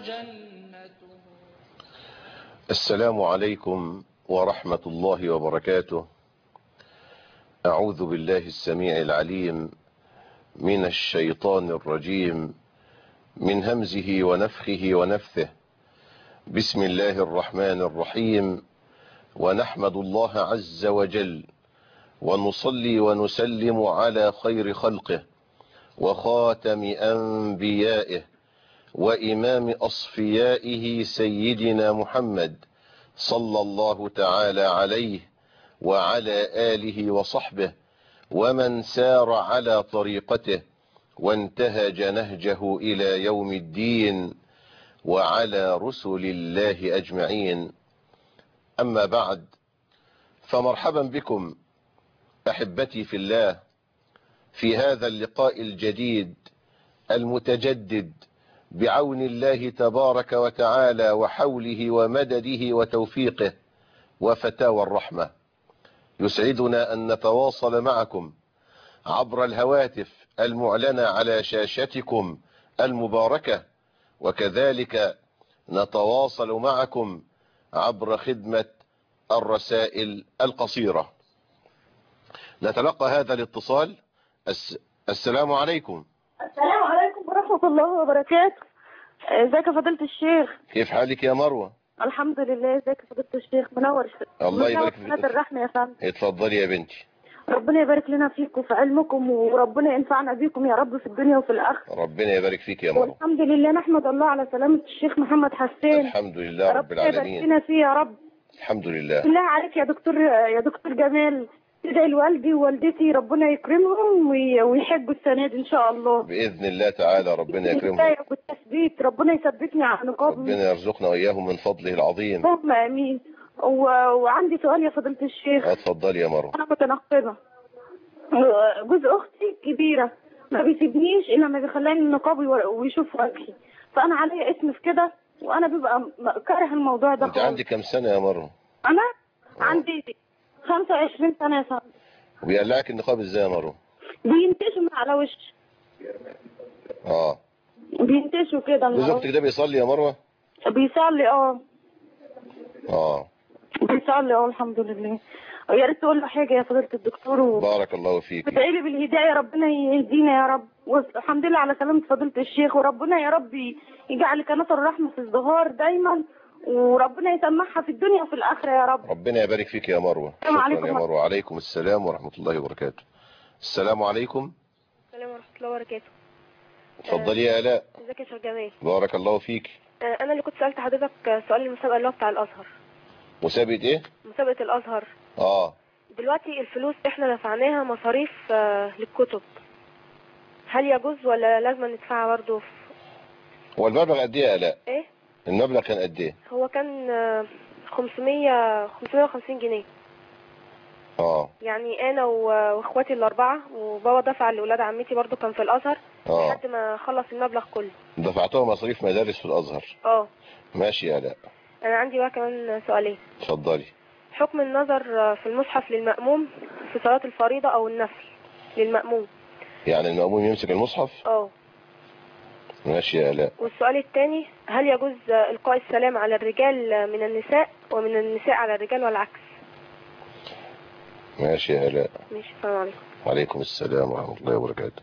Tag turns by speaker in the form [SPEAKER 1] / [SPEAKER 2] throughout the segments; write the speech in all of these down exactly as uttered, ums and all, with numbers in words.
[SPEAKER 1] جنته.
[SPEAKER 2] السلام عليكم ورحمة الله وبركاته. أعوذ بالله السميع العليم من الشيطان الرجيم، من همزه ونفخه ونفثه. بسم الله الرحمن الرحيم، ونحمد الله عز وجل ونصلي ونسلم على خير خلقه وخاتم أنبيائه وإمام أصفيائه سيدنا محمد صلى الله تعالى عليه وعلى آله وصحبه ومن سار على طريقته وانتهج نهجه إلى يوم الدين، وعلى رسل الله أجمعين. أما بعد، فمرحبا بكم أحبتي في الله في هذا اللقاء الجديد المتجدد بعون الله تبارك وتعالى وحوله ومدده وتوفيقه وفتاوى الرحمة. يسعدنا أن نتواصل معكم عبر الهواتف المعلنة على شاشتكم المباركة، وكذلك نتواصل معكم عبر خدمة الرسائل القصيرة. نتلقى هذا الاتصال. الس... السلام عليكم.
[SPEAKER 3] السلام عليكم ورحمة الله وبركاته. ازيك يا فضيلة الشيخ؟
[SPEAKER 2] كيف حالك يا مروة؟
[SPEAKER 3] الحمد لله. ازيك يا فضيلة الشيخ؟ منور.
[SPEAKER 2] الله يبارك فيك.
[SPEAKER 3] هذا الرحمة يا فندم.
[SPEAKER 2] اتفضلي يا بنتي.
[SPEAKER 3] ربنا يبارك لنا فيكم وفي علمكم، وربنا ينفعنا بيكم يا رب في الدنيا وفي الآخرة.
[SPEAKER 2] ربنا يبارك فيك يا مروة.
[SPEAKER 3] والحمد لله، نحمد الله على سلامة الشيخ محمد حسين.
[SPEAKER 2] الحمد لله رب العالمين.
[SPEAKER 3] ربنا يبارك لنا فيه يا رب.
[SPEAKER 2] الحمد لله.
[SPEAKER 3] بالله عليك يا دكتور يا دكتور جمال، تدعي لوالدي ووالدتي ربنا يكرمهم ويحجوا السنة دي إن شاء الله
[SPEAKER 2] بإذن الله تعالى. ربنا يكرمهم.
[SPEAKER 3] بالتثبيت ربنا يثبتني على نقاط.
[SPEAKER 2] ربنا يرزقنا وإياهم من فضله العظيم.
[SPEAKER 3] اللهم آمين. و... وعندي سؤال يا فضيلة الشيخ.
[SPEAKER 2] اتفضلي يا مروة.
[SPEAKER 3] أنا متنقبة. جوز أختي كبيرة ما بيسيبنيش إلا ما بيخلاني النقاب ويشوف وجهي، فأنا عليا اسم في كده، وأنا بيبقى كاره الموضوع ده.
[SPEAKER 2] أنت عندك كم سنة يا مروة؟
[SPEAKER 3] أنا أوه. عندي خمسة وعشرين سنة يا سنة.
[SPEAKER 2] وبيقلعك النقاب ازاي يا مروة؟
[SPEAKER 3] بينتشوا من على وشي.
[SPEAKER 2] اه
[SPEAKER 3] بينتشوا كده.
[SPEAKER 2] جوز اختك ده بيصلي يا مروة؟
[SPEAKER 3] بيصلي اه.
[SPEAKER 2] اه
[SPEAKER 3] بيصلي اه الحمد لله. يا ريت تقول له حاجة يا فضيلة الدكتور. و...
[SPEAKER 2] بارك الله فيك.
[SPEAKER 3] ادعي لي بالهداية، ربنا يهدينا يا رب، والحمد لله على سلامة فضيلة الشيخ، وربنا يا رب يجعل قناة الرحمة في الظهار دايما، وربنا يسمعها في الدنيا وفي الآخرة يا رب.
[SPEAKER 2] ربنا يبارك فيك يا مروة.
[SPEAKER 3] السلام
[SPEAKER 2] شكرا
[SPEAKER 3] عليكم
[SPEAKER 2] يا مروة. عليكم السلام ورحمة الله وبركاته. السلام عليكم.
[SPEAKER 4] السلام ورحمة الله وبركاته.
[SPEAKER 2] اتفضلي يا آلاء.
[SPEAKER 4] ازيك يا شيخ جمال؟
[SPEAKER 2] بارك الله فيك.
[SPEAKER 4] انا اللي كنت سألت حضرتك سؤال المسابقة اللي هو بتاع الازهر.
[SPEAKER 2] مسابقة ايه؟
[SPEAKER 4] مسابقة الازهر.
[SPEAKER 2] اه
[SPEAKER 4] دلوقتي الفلوس احنا دفعناها مصاريف للكتب، هل يجوز ولا لازم ندفعها برضه؟
[SPEAKER 2] هو المبلغ قد ايه يا آلاء؟
[SPEAKER 4] ايه؟
[SPEAKER 2] المبلغ كان قد ايه؟
[SPEAKER 4] هو كان خمسمية خمسمية وخمسين جنيه.
[SPEAKER 2] اه
[SPEAKER 4] يعني انا واخواتي الاربعة، وبابا دفع لاولاد عمتي برضه كان في الازهر
[SPEAKER 2] اه
[SPEAKER 4] لحد ما خلص المبلغ كله.
[SPEAKER 2] دفعتهم مصاريف مدارس في الازهر.
[SPEAKER 4] اه
[SPEAKER 2] ماشي يا آلاء.
[SPEAKER 4] انا عندي بقى كمان سؤالين.
[SPEAKER 2] اتفضلي.
[SPEAKER 4] حكم النظر في المصحف للمأموم في صلاة الفريضة او النفل للمأموم.
[SPEAKER 2] يعني المأموم يمسك المصحف؟
[SPEAKER 4] اه
[SPEAKER 2] ماشي يا آلاء.
[SPEAKER 4] والسؤال الثاني، هل يجوز إلقاء السلام على الرجال من النساء ومن النساء على الرجال والعكس؟
[SPEAKER 2] ماشي يا آلاء.
[SPEAKER 4] ماشي. السلام عليكم.
[SPEAKER 2] وعليكم السلام ورحمة الله وبركاته.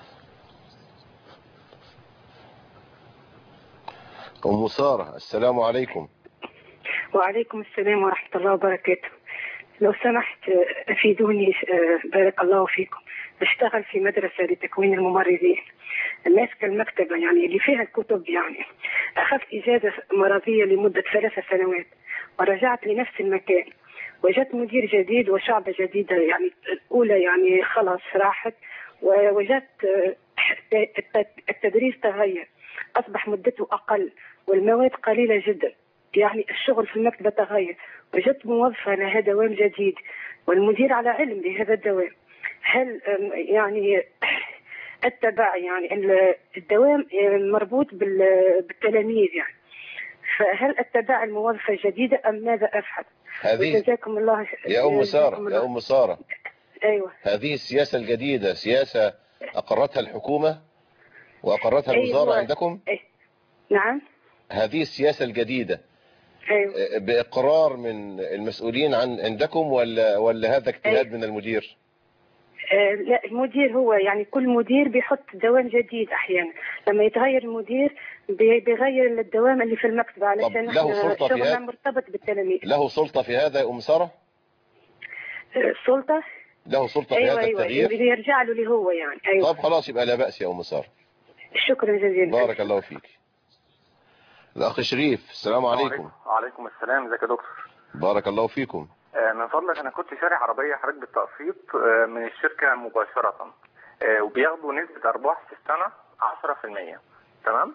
[SPEAKER 2] أم سارة، السلام عليكم.
[SPEAKER 5] وعليكم السلام ورحمة الله وبركاته. لو سمحت أفيدوني بارك الله فيكم. بشتغل في مدرسة لتكوين الممرضين، ماسكة المكتبة يعني اللي فيها الكتب. يعني أخذت إجازة مرضية لمدة ثلاث سنوات ورجعت لنفس المكان، وجدت مدير جديد وشعبة جديدة. يعني الأولى يعني خلاص راحت، ووجدت التدريس تغير، أصبح مدته أقل والمواد قليلة جدا. يعني الشغل في المكتبة تغير، وجدت موظفة لها دوام جديد والمدير على علم بهذا الدوام. هل يعني اتبع يعني الدوام مربوط بالتلاميذ يعني، فهل اتبع الموظفة الجديدة أم ماذا أفعل؟
[SPEAKER 2] هذه
[SPEAKER 5] جزاكم الله
[SPEAKER 2] يا أم سارة. يا أم سارة،
[SPEAKER 5] أيوة،
[SPEAKER 2] هذه السياسة الجديدة سياسة أقرتها الحكومة وأقرتها الوزارة.
[SPEAKER 5] أيوة.
[SPEAKER 2] عندكم؟
[SPEAKER 5] أيوة. نعم.
[SPEAKER 2] هذه السياسة الجديدة
[SPEAKER 5] ايوه.
[SPEAKER 2] بإقرار من المسؤولين عن عندكم ولا ولا هذا اجتهاد
[SPEAKER 5] أيوة.
[SPEAKER 2] من المدير؟
[SPEAKER 5] آه لا، المدير هو يعني كل مدير بيحط دوام جديد احيانا، لما يتغير المدير بي- بيغير الدوام اللي في المكتبة علشان
[SPEAKER 2] له
[SPEAKER 5] احنا
[SPEAKER 2] سلطة في
[SPEAKER 5] شغلنا
[SPEAKER 2] هذا؟
[SPEAKER 5] مرتبط بالتلاميذ.
[SPEAKER 2] له سلطة في هذا يا أم سارة؟
[SPEAKER 5] آه سلطة؟
[SPEAKER 2] له سلطة في
[SPEAKER 5] ايوه
[SPEAKER 2] هذا
[SPEAKER 5] ايوه
[SPEAKER 2] التغيير؟
[SPEAKER 5] بيرجع له اللي هو يعني. ايوه.
[SPEAKER 2] طب خلاص يبقى لا بأس يا أم سارة.
[SPEAKER 5] شكرا جزيلا.
[SPEAKER 2] بارك الله فيك. الأخ شريف، السلام عليكم.
[SPEAKER 1] وعليكم السلام. ازيك يا دكتور؟
[SPEAKER 2] بارك الله فيكم.
[SPEAKER 1] آه من فضلك انا كنت شاري عربيه حضرتك بالتقسيط آه من الشركه مباشره، آه وبياخدوا نسبه ارباح في السنه عشرة في المية. تمام؟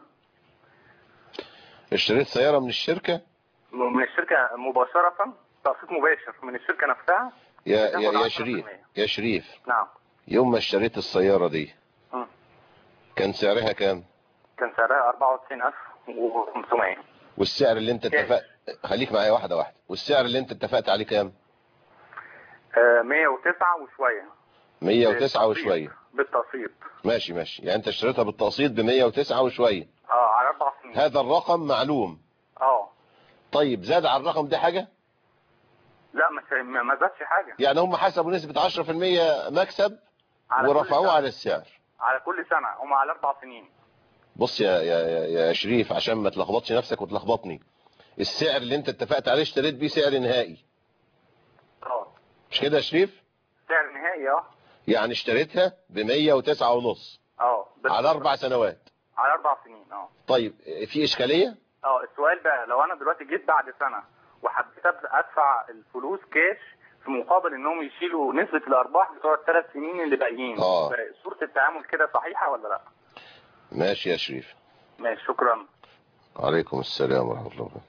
[SPEAKER 2] اشتريت سيارة من الشركة؟
[SPEAKER 1] من الشركه مباشره، تقسيط مباشر من الشركه نفسها.
[SPEAKER 2] يا يا يا شريف يا شريف
[SPEAKER 1] نعم.
[SPEAKER 2] يوم ما اشتريت السيارة دي
[SPEAKER 1] م.
[SPEAKER 2] كان سعرها كام؟
[SPEAKER 1] كان سعرها اربعة وتسعين الف وخمسمية.
[SPEAKER 2] والسعر اللي انت اتفقت، خليك معايا واحدة واحدة، والسعر اللي انت اتفقت عليه كام؟
[SPEAKER 1] آه مية وتسعة وشوية.
[SPEAKER 2] مية وتسعة وشوية
[SPEAKER 1] بالتقسيط.
[SPEAKER 2] ماشي ماشي، يعني انت اشتريتها بالتقسيط ب مية وتسعة وشوية.
[SPEAKER 1] اه على اربع سنين.
[SPEAKER 2] هذا الرقم معلوم.
[SPEAKER 1] اه.
[SPEAKER 2] طيب زاد على الرقم ده حاجة؟
[SPEAKER 1] لا ما ما زادش حاجة.
[SPEAKER 2] يعني هم حسبوا نسبة عشرة في المية مكسب ورفعوه على السعر
[SPEAKER 1] على كل سنة، هم على اربع سنين.
[SPEAKER 2] بص يا يا يا شريف عشان ما تلخبطش نفسك وتلخبطني، السعر اللي انت اتفقت عليه اشتريت بيه سعر نهائي.
[SPEAKER 1] اه
[SPEAKER 2] مش كده يا شريف؟
[SPEAKER 1] سعر نهائي. اه
[SPEAKER 2] يعني اشتريتها ب مية وتسعة ونص.
[SPEAKER 1] اه
[SPEAKER 2] على اربع سنوات.
[SPEAKER 1] على اربع سنين. اه
[SPEAKER 2] طيب في اشكالية؟
[SPEAKER 1] اه السؤال بقى، لو انا دلوقتي جيت بعد سنة وحبيت ادفع الفلوس كاش في مقابل انهم يشيلوا نسبة الارباح بتوع الثلاث سنين اللي باقيين،
[SPEAKER 2] اه
[SPEAKER 1] صورة التعامل كده صحيحة ولا لا؟
[SPEAKER 2] ماشي يا شريف.
[SPEAKER 1] ماشي شكرا.
[SPEAKER 2] عليكم السلام ورحمة الله وبركاته.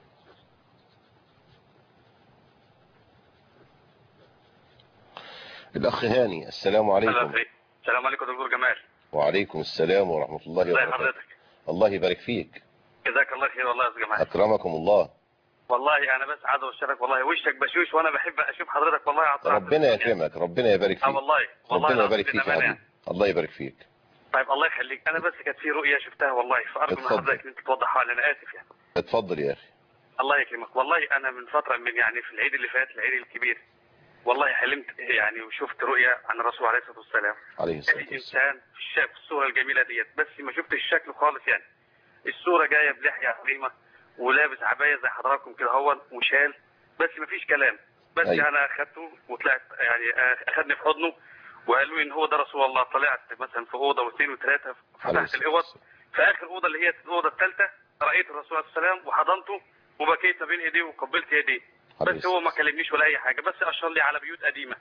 [SPEAKER 2] الأخ هاني، السلام عليكم.
[SPEAKER 6] السلام عليكم دكتور جمال.
[SPEAKER 2] وعليكم السلام ورحمة الله وبركاته.
[SPEAKER 6] ازي حضرتك؟
[SPEAKER 2] الله يبارك فيك.
[SPEAKER 6] جزاك الله خير والله يا استاذ جمال.
[SPEAKER 2] أكرمكم الله.
[SPEAKER 6] والله أنا بس عايز أبشرك والله، وشك بشوش وأنا بحب أشوف حضرتك والله. عطاء
[SPEAKER 2] ربنا يكرمك، ربنا يبارك فيك.
[SPEAKER 6] اه والله والله
[SPEAKER 2] ربنا يبارك فيك يا حبيبي. الله يبارك فيك.
[SPEAKER 6] طيب الله يخليك، أنا بس كانت في رؤية شفتها والله، فأرجو من حضرتك إن أنت توضحها لي. أنا آسف يعني.
[SPEAKER 2] اتفضل يا أخي.
[SPEAKER 6] الله يكرمك. والله أنا من فترة، من يعني في العيد اللي فات، العيد الكبير، والله حلمت يعني وشفت رؤية عن الرسول عليه الصلاة والسلام.
[SPEAKER 2] عليه الصلاة والسلام.
[SPEAKER 6] إنسان في الصورة الجميلة ديت، بس ما شفتش الشكل خالص يعني. الصورة جاية بلحية عظيمة ولابس عباية زي حضراتكم كده هو وشال، بس ما فيش كلام. بس أيوة. أنا أخدته وطلعت يعني أخدني في حضنه وقالوا لي إن هو ده رسول الله. طلعت مثلا في أوضة واثنين وثلاثة، فتحت الأوض، في آخر أوضة اللي هي الأوضة الثالثة رأيت الرسول عليه السلام وحضنته وبكيت ما بين إيديه وقبلت يديه، بس هو ما كلمنيش ولا أي حاجة، بس أشار لي على بيوت قديمة.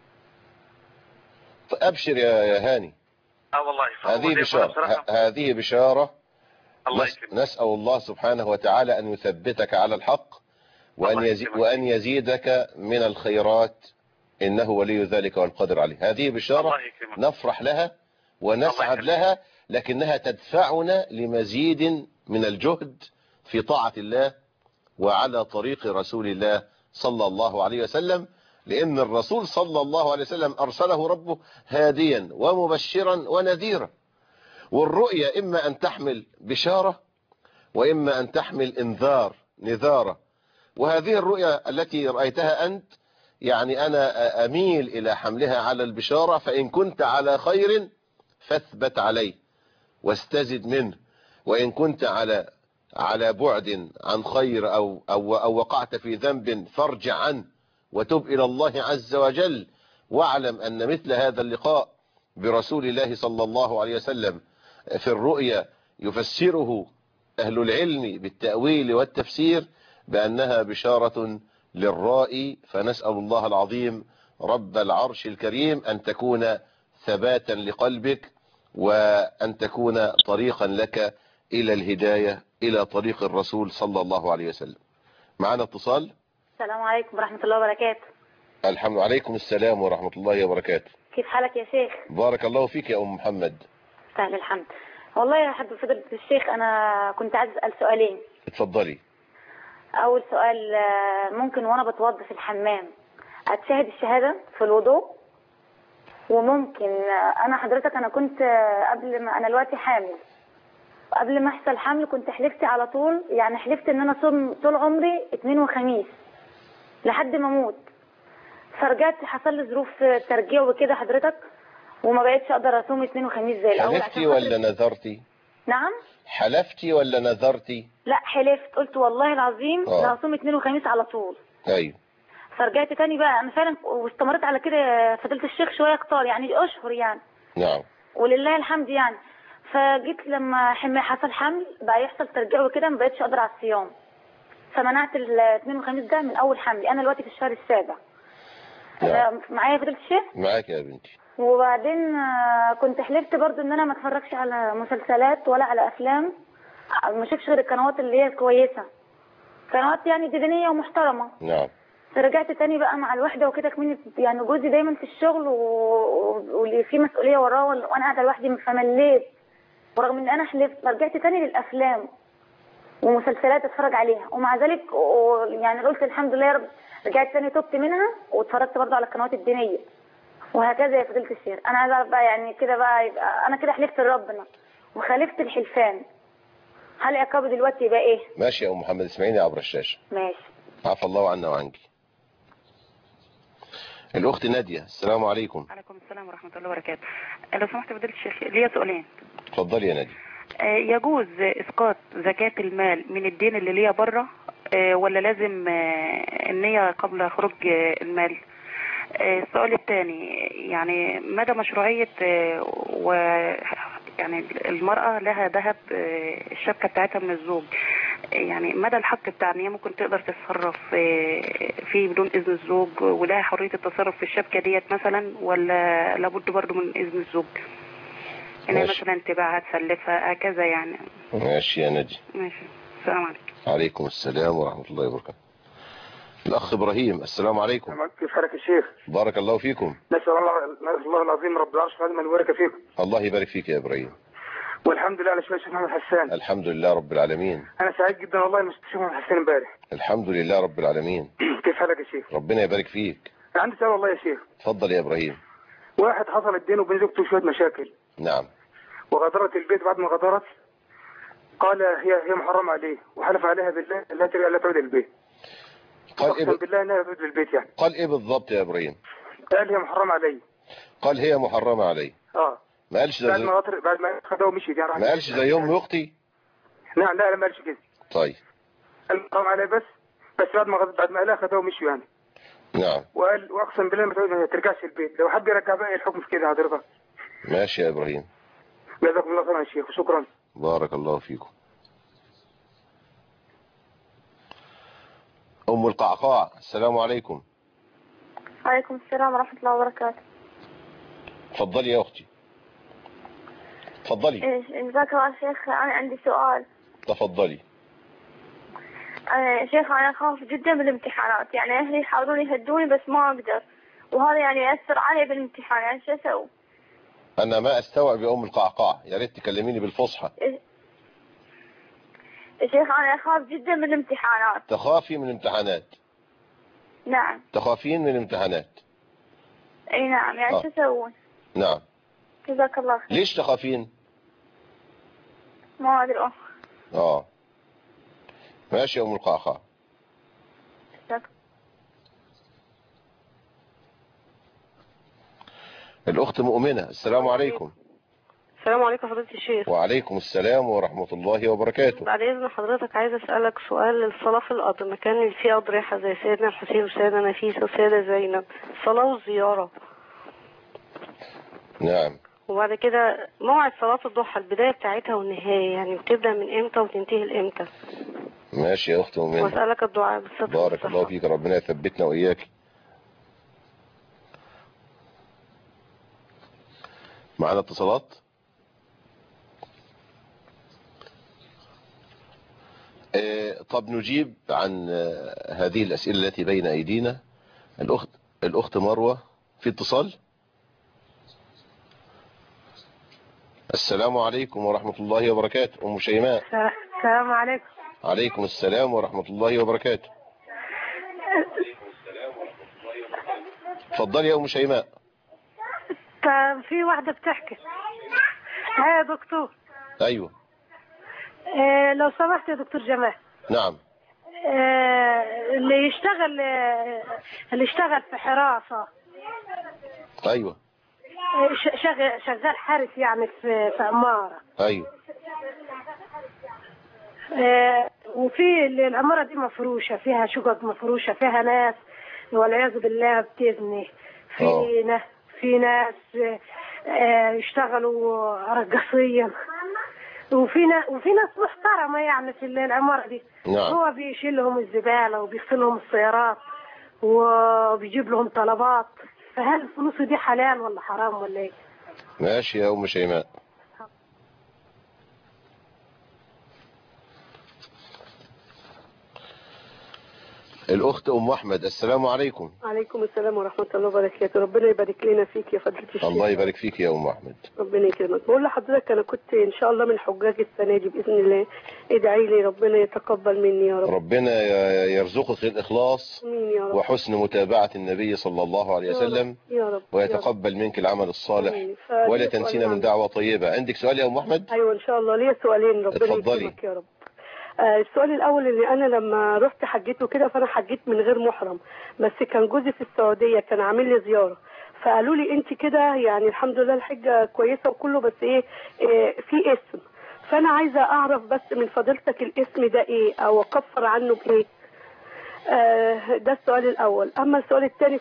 [SPEAKER 2] أبشر يا يا هاني.
[SPEAKER 6] اه والله
[SPEAKER 2] هذه بشارة، هذه بشارة. الله نس... نسأل الله سبحانه وتعالى أن يثبتك على الحق وأن, يزي... وأن يزيدك من الخيرات، إنه ولي ذلك والقدر عليه. هذه بشارة نفرح لها ونسعد لها، لكنها تدفعنا لمزيد من الجهد في طاعة الله وعلى طريق رسول الله صلى الله عليه وسلم، لأن الرسول صلى الله عليه وسلم أرسله ربه هاديا ومبشرا ونذيرا. والرؤية إما أن تحمل بشارة وإما أن تحمل إنذار نذارة. وهذه الرؤية التي رأيتها أنت يعني أنا أميل إلى حملها على البشارة، فإن كنت على خير فاثبت عليه واستزد منه، وإن كنت على على بعد عن خير أو, أو, أو وقعت في ذنب فارجع عنه وتب إلى الله عز وجل، واعلم أن مثل هذا اللقاء برسول الله صلى الله عليه وسلم في الرؤيا يفسره أهل العلم بالتأويل والتفسير بأنها بشارة للرائي. فنسأل الله العظيم رب العرش الكريم أن تكون ثباتا لقلبك، وأن تكون طريقا لك إلى الهداية إلى طريق الرسول صلى الله عليه وسلم. معنا اتصال.
[SPEAKER 7] السلام عليكم ورحمة الله وبركاته.
[SPEAKER 2] الحمد عليكم السلام ورحمة الله وبركاته.
[SPEAKER 7] كيف حالك يا شيخ؟
[SPEAKER 2] بارك الله فيك يا أم محمد.
[SPEAKER 7] سهل الحمد. والله يا حد فضيلة الشيخ، أنا كنت عايز أسأل سؤالين.
[SPEAKER 2] اتفضلي.
[SPEAKER 7] أول سؤال، ممكن وأنا بتوضى في الحمام أتشهد الشهادة في الوضوء؟ وممكن أنا حضرتك أنا كنت قبل ما أنا دلوقتي حامل قبل ما احصل حمل كنت حلفت على طول، يعني حلفت ان انا صوم طول عمري اثنين وخميس لحد ما اموت. فرجعت حصل لي ظروف ترجيع وكده حضرتك، وما بقتش اقدر اصوم اثنين وخميس زي الاول.
[SPEAKER 2] حلفتي ولا نذرتي؟
[SPEAKER 7] نعم.
[SPEAKER 2] حلفتي ولا نذرتي؟
[SPEAKER 7] لا حلفت، قلت والله العظيم لا هصوم اثنين وخميس على طول.
[SPEAKER 2] ايوه.
[SPEAKER 7] فرجعت تاني بقى انا فعلا واستمريت على كده، فضلت الشيخ شويه كتار يعني اشهر يعني.
[SPEAKER 2] نعم.
[SPEAKER 7] ولله الحمد يعني. فجيت لما حصل حمل بقى يحصل ترجيع وكده، ما بقتش اقدر على الصيام، فمنعت الاثنين والخميس ده من اول حملي. انا دلوقتي في الشهر السابع.
[SPEAKER 2] نعم.
[SPEAKER 7] معايا فضيلة الشيخ؟
[SPEAKER 2] معاك يا بنتي.
[SPEAKER 7] وبعدين كنت حلفت برضو ان انا ما اتفرجش على مسلسلات ولا على افلام، ما اشوفش غير القنوات اللي هي كويسه، قنوات يعني دينيه ومحترمه.
[SPEAKER 2] نعم.
[SPEAKER 7] فرجعت تاني بقى مع الوحده وكده، كمان يعني جوزي دايما في الشغل واللي فيه مسؤوليه وراه وانا قاعده لوحدي فمليت، ورغم ان انا حلفت فرجعت تاني للافلام ومسلسلات اتفرج عليها، ومع ذلك يعني قلت الحمد لله يا رب رجعت تاني تبت منها واتفرجت برضه على القنوات الدينيه وهكذا يا فضيله الشيخ. انا عايزه بقى يعني كده بقى يبقى انا كده حلفت لربنا وخالفت الحلفان، هل عقابي دلوقتي يبقى ايه؟
[SPEAKER 2] ماشي يا ام محمد، اسمعيني عبر الشاشه.
[SPEAKER 7] ماشي.
[SPEAKER 2] عفى الله عنا وعنك. الاخت ناديه، السلام عليكم.
[SPEAKER 8] وعليكم السلام ورحمه الله وبركاته. لو سمحت فضيله الشيخ ليا سؤالين.
[SPEAKER 2] اتفضلي يا ناديه.
[SPEAKER 8] آه يجوز اسقاط زكاه المال من الدين اللي ليا بره، آه ولا لازم آه النيه قبل خروج آه المال؟ آه السؤال الثاني، يعني مدى مشروعيه آه و يعني المرأة لها ذهب الشبكة بتاعتها من الزوج، يعني مدى الحق بتاع ان هي ممكن تقدر تتصرف فيه بدون اذن الزوج ولها حرية التصرف في الشبكة ديت مثلا، ولا لابد برضو من اذن الزوج؟ يعني مثلا تباعها تسلفها هكذا يعني.
[SPEAKER 2] ماشي يا نادي.
[SPEAKER 8] ماشي. السلام عليكم.
[SPEAKER 2] عليكم السلام ورحمة الله وبركاته. الأخ إبراهيم، السلام عليكم.
[SPEAKER 9] كيف حالك يا شيخ؟
[SPEAKER 2] بارك الله فيكم.
[SPEAKER 9] نسأل الله الله العظيم رب العرش العظيم أن يبارك فيكم.
[SPEAKER 2] الله يبارك فيك يا إبراهيم.
[SPEAKER 9] والحمد لله على شوية شيخ محمد حسان.
[SPEAKER 2] الحمد لله رب العالمين.
[SPEAKER 9] أنا سعيد جدا والله إني شفت شيخ محمد حسان امبارح.
[SPEAKER 2] الحمد لله رب العالمين.
[SPEAKER 9] كيف حالك يا شيخ؟
[SPEAKER 2] ربنا يبارك فيك.
[SPEAKER 9] عندي سؤال والله يا شيخ.
[SPEAKER 2] اتفضل يا إبراهيم.
[SPEAKER 9] واحد حصلت بينه وبين زوجته شوية مشاكل.
[SPEAKER 2] نعم.
[SPEAKER 9] وغادرت البيت، بعد ما غادرت قال هي هي محرمة عليه، وحلف عليها بالله لا ترجع لا تعود البيت.
[SPEAKER 2] قال ايه ب...
[SPEAKER 9] بالله انها تعود البيت يعني.
[SPEAKER 2] قال ايه بالضبط يا ابراهيم؟
[SPEAKER 9] قال هي محرمة علي.
[SPEAKER 2] قال هي محرمة علي.
[SPEAKER 9] اه.
[SPEAKER 2] ما قالش
[SPEAKER 9] بعد ما غادر بعد ما خدها ومشيت يعني.
[SPEAKER 2] ما قالش زي ام اختي؟
[SPEAKER 9] نعم لا لا ما قالش كده.
[SPEAKER 2] طيب.
[SPEAKER 9] قال محرم علي بس بس بعد ما غادر بعد ما قالها خدها ومشي يعني.
[SPEAKER 2] نعم.
[SPEAKER 9] وقال واقسم بالله ما ترجعش البيت، لو حد يرجع بقى الحكم في كده حضرتك.
[SPEAKER 2] ماشي يا ابراهيم.
[SPEAKER 9] جزاكم الله خيرا يا شيخ وشكرا.
[SPEAKER 2] بارك الله فيكم. ام القعقاع، السلام عليكم.
[SPEAKER 10] وعليكم السلام ورحمة الله وبركاته.
[SPEAKER 2] اتفضلي يا اختي. اتفضلي.
[SPEAKER 10] جزاك الله شيخ، انا عندي سؤال.
[SPEAKER 2] تفضلي.
[SPEAKER 10] انا شيخ انا اخاف جدا من الامتحانات، يعني اهلي يحاولون يهدوني بس ما اقدر، وهذا يعني يأثر علي بالامتحان، يعني شو اسوي؟
[SPEAKER 2] انا ما استوعب يا ام القعقاع، يا ريت تكلميني بالفصحى.
[SPEAKER 10] يا شيخ انا اخاف جدا من الامتحانات.
[SPEAKER 2] تخافي من الامتحانات؟
[SPEAKER 10] نعم.
[SPEAKER 2] تخافين من الامتحانات؟
[SPEAKER 10] اي نعم، يعني
[SPEAKER 2] آه.
[SPEAKER 10] شو اسوي؟
[SPEAKER 2] نعم.
[SPEAKER 10] جزاك الله خير.
[SPEAKER 2] ليش تخافين؟
[SPEAKER 10] ما ادري. اه
[SPEAKER 2] اه ماشي يا ام القعقاع. الأخت مؤمنة، السلام عليكم.
[SPEAKER 11] السلام عليكم فضيلة الشيخ.
[SPEAKER 2] وعليكم السلام ورحمة الله وبركاته.
[SPEAKER 11] بعد إذن حضرتك عايز أسألك سؤال. الصلاة في الأرض مكان اللي فيه أضرحة زي سيدنا الحسين وسيدة نفيسة وسيدة زينب، صلاة وزيارة.
[SPEAKER 2] نعم.
[SPEAKER 11] وبعد كده موعد صلاة الضحى البداية بتاعتها والنهاية، يعني بتبدأ من إمتى وتنتهي لإمتى؟
[SPEAKER 2] ماشي يا أخت مؤمنة.
[SPEAKER 11] وأسألك الدعاء بالصدق.
[SPEAKER 2] بارك الله فيك، ربنا يثبتنا وإياك. معنا اتصالات؟ آه طب نجيب عن آه هذه الأسئلة التي بين أيدينا. الأخت الأخت مروة في اتصال. السلام عليكم ورحمة الله وبركاته. أم شيماء.
[SPEAKER 12] السلام عليكم.
[SPEAKER 2] عليكم السلام ورحمة الله وبركاته. اتفضلي يا أم شيماء.
[SPEAKER 12] في واحدة بتحكي. ها يا دكتور.
[SPEAKER 2] أيوه.
[SPEAKER 12] آه لو سمحت يا دكتور جمال.
[SPEAKER 2] نعم.
[SPEAKER 12] آه اللي يشتغل آه اللي يشتغل في حراسة.
[SPEAKER 2] ايوه.
[SPEAKER 12] آه شغال شغال حارس يعني في في عمارة.
[SPEAKER 2] ايوه.
[SPEAKER 12] آه وفي العمارة دي مفروشة، فيها شقق مفروشة، فيها ناس والعياذ بالله بتزني. في ناس في ناس آه يشتغلوا رقصيا، وفي ناس وفي ناس محترمة يعني في العمارة دي.
[SPEAKER 2] نعم.
[SPEAKER 12] هو بيشيل لهم الزبالة وبيغسل لهم السيارات وبيجيب لهم طلبات. فهل الفلوس دي حلال ولا حرام ولا ايه؟
[SPEAKER 2] ماشي يا ام شيماء. الأخت أم أحمد، السلام عليكم.
[SPEAKER 13] وعليكم السلام ورحمة الله وبركاته. ربنا يبارك لنا فيك يا فضيلة الشيخ.
[SPEAKER 2] الله يبارك فيك يا أم أحمد.
[SPEAKER 13] ربنا يكرمك. بقول لحضرتك أنا كنت إن شاء الله من حجاج السنة دي بإذن الله. ادعي لي ربنا يتقبل مني يا رب.
[SPEAKER 2] ربنا يرزقك الإخلاص
[SPEAKER 13] يا رب.
[SPEAKER 2] وحسن متابعة النبي صلى الله عليه وسلم
[SPEAKER 13] يا رب.
[SPEAKER 2] ويتقبل منك العمل الصالح ولا تنسينا من دعوة طيبة. عندك سؤال يا أم أحمد؟
[SPEAKER 13] أيوة إن شاء الله ليا سؤالين. ربنا يكرمك يا رب. السؤال الأول اللي أنا لما رحت حجيت وكده، فأنا حجيت من غير محرم، بس كان جوزي في السعودية كان عامل لي زيارة، فقالوا لي أنت كده يعني الحمد لله الحجة كويسة وكله، بس إيه, إيه في اسم، فأنا عايزة أعرف بس من فضيلتك الاسم ده إيه أو أكفر عنه بإيه؟ آه ده السؤال الأول. أما السؤال الثاني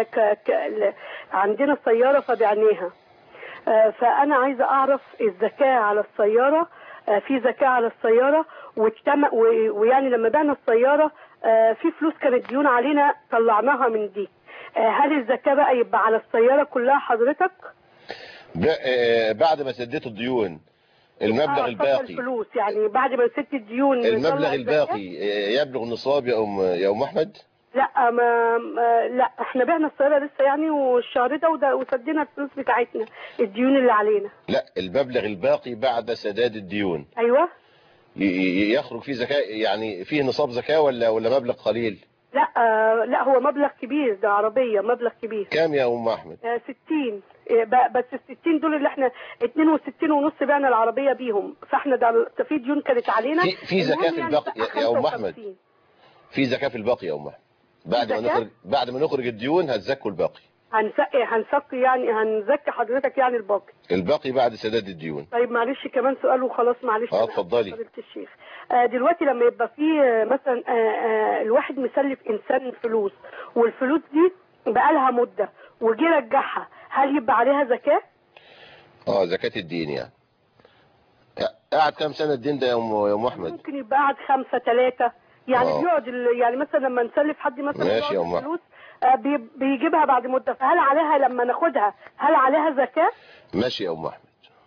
[SPEAKER 13] عندنا السيارة فبعناها، آه فأنا عايزة أعرف الزكاة على السيارة، آه في زكاة على السيارة واجتمع ويعني لما بعنا السيارة آه في فلوس كانت ديون علينا طلعناها من دي، آه هل الزكاة بقى يبقى على السيارة كلها حضرتك؟
[SPEAKER 2] بعد ما سديت الديون المبلغ
[SPEAKER 13] آه
[SPEAKER 2] الباقي
[SPEAKER 13] الفلوس يعني بعد ما سدت الديون
[SPEAKER 2] المبلغ الباقي يبلغ النصاب يا ام يا ام احمد؟
[SPEAKER 13] لا ما, ما لا احنا بعنا السيارة لسه يعني والشهر ده وده وسدينا الفلوس بتاعتنا الديون اللي علينا.
[SPEAKER 2] لا المبلغ الباقي بعد سداد الديون.
[SPEAKER 13] ايوه.
[SPEAKER 2] يخرج فيه زكاة يعني فيه نصاب زكاة ولا ولا مبلغ قليل؟
[SPEAKER 13] لا آه لا هو مبلغ كبير، ده عربية مبلغ كبير.
[SPEAKER 2] كام يا ام احمد؟
[SPEAKER 13] آه ستين، بس الستين دول اللي احنا اتنين وستين ونص بعنا العربية بيهم، فاحنا ده في ديون كانت علينا.
[SPEAKER 2] في, في زكاة في الباقي يعني يا ام احمد؟ في زكاة في الباقي يا ام احمد. بعد ما نخرج بعد ما نخرج الديون هتزكوا الباقي.
[SPEAKER 13] هنسقي هنسقي يعني هنزكي حضرتك يعني الباقي.
[SPEAKER 2] الباقي بعد سداد الديون.
[SPEAKER 13] طيب معلش كمان سؤال وخلاص معلش.
[SPEAKER 2] اه اتفضلي.
[SPEAKER 13] فضيلة الشيخ آه دلوقتي لما يبقى في مثلا آه آه الواحد مسلف انسان فلوس والفلوس دي بقى لها مده وجي رجعها، هل يبقى عليها زكاه؟
[SPEAKER 2] اه زكاه الدين يعني. قعد كام سنه الدين ده يا ام يا ام احمد؟
[SPEAKER 13] ممكن يبقى قعد خمسه ثلاثه يعني. آه. بيقعد يعني مثلا لما نسلف حد مثلا
[SPEAKER 2] ماشي يا ام
[SPEAKER 13] فلوس بي بيجيبها بعد مده، فهل عليها لما ناخدها هل عليها زكاه؟
[SPEAKER 2] ماشي يا ام احمد.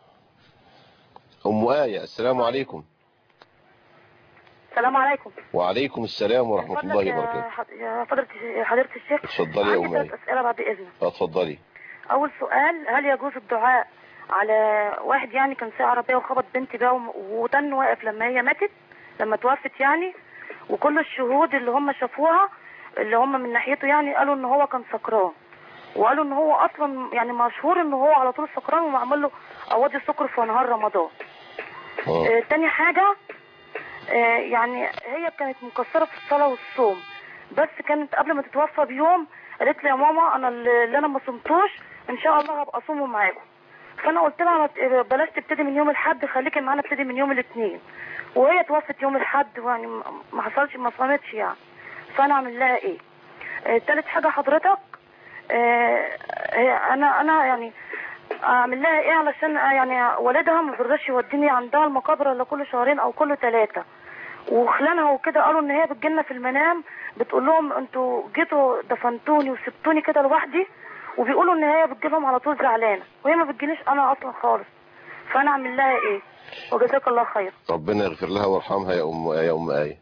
[SPEAKER 2] ام آية السلام عليكم.
[SPEAKER 14] السلام عليكم.
[SPEAKER 2] وعليكم السلام ورحمة الله وبركاته.
[SPEAKER 14] يا فضيلة حضرة الشيخ
[SPEAKER 2] اتفضلي يا أم آية.
[SPEAKER 14] أسئلة بعد إذنك.
[SPEAKER 2] اتفضلي.
[SPEAKER 14] أول سؤال، هل يجوز الدعاء على واحد يعني كان سايق عربية وخبط بنتي بقى وتن واقف لما هي ماتت لما توفت يعني، وكل الشهود اللي هم شافوها اللي هم من ناحيته يعني قالوا إن هو كان سكران، وقالوا إن هو أصلا يعني مشهور إن هو على طول سكران ومعمل له أواضي سكر في نهار رمضان. آه تاني حاجة، آه يعني هي كانت مقصرة في الصلاة والصوم، بس كانت قبل ما تتوفى بيوم قالت لي يا ماما انا اللي انا ما صمتوش ان شاء الله هبقى اصومه معاكم، فانا قلت لها بلاش تبتدي من يوم الاحد خليكي معانا ابتدي من يوم الاثنين، وهي توفت يوم الاحد يعني ما حصلش ما صامتش يعني، فانا اعمل لها ايه؟ آه تالت حاجة حضرتك، آه انا انا يعني اعمل لها ايه علشان يعني والدها ما بيرضاش يوديني عندها المقابر الا كل شهرين او كل ثلاثه، وخلانها وكده قالوا ان هي بتجيلنا في المنام بتقول لهم انتوا جيتوا دفنتوني وسبتوني كده لوحدي، وبيقولوا ان هي بتجيلهم على طول زعلانه وهي ما بتجيليش انا اصلا خالص، فانا اعمل لها ايه؟ وجزاك الله خير.
[SPEAKER 2] ربنا يغفر لها ويرحمها يا ام يا ام آية.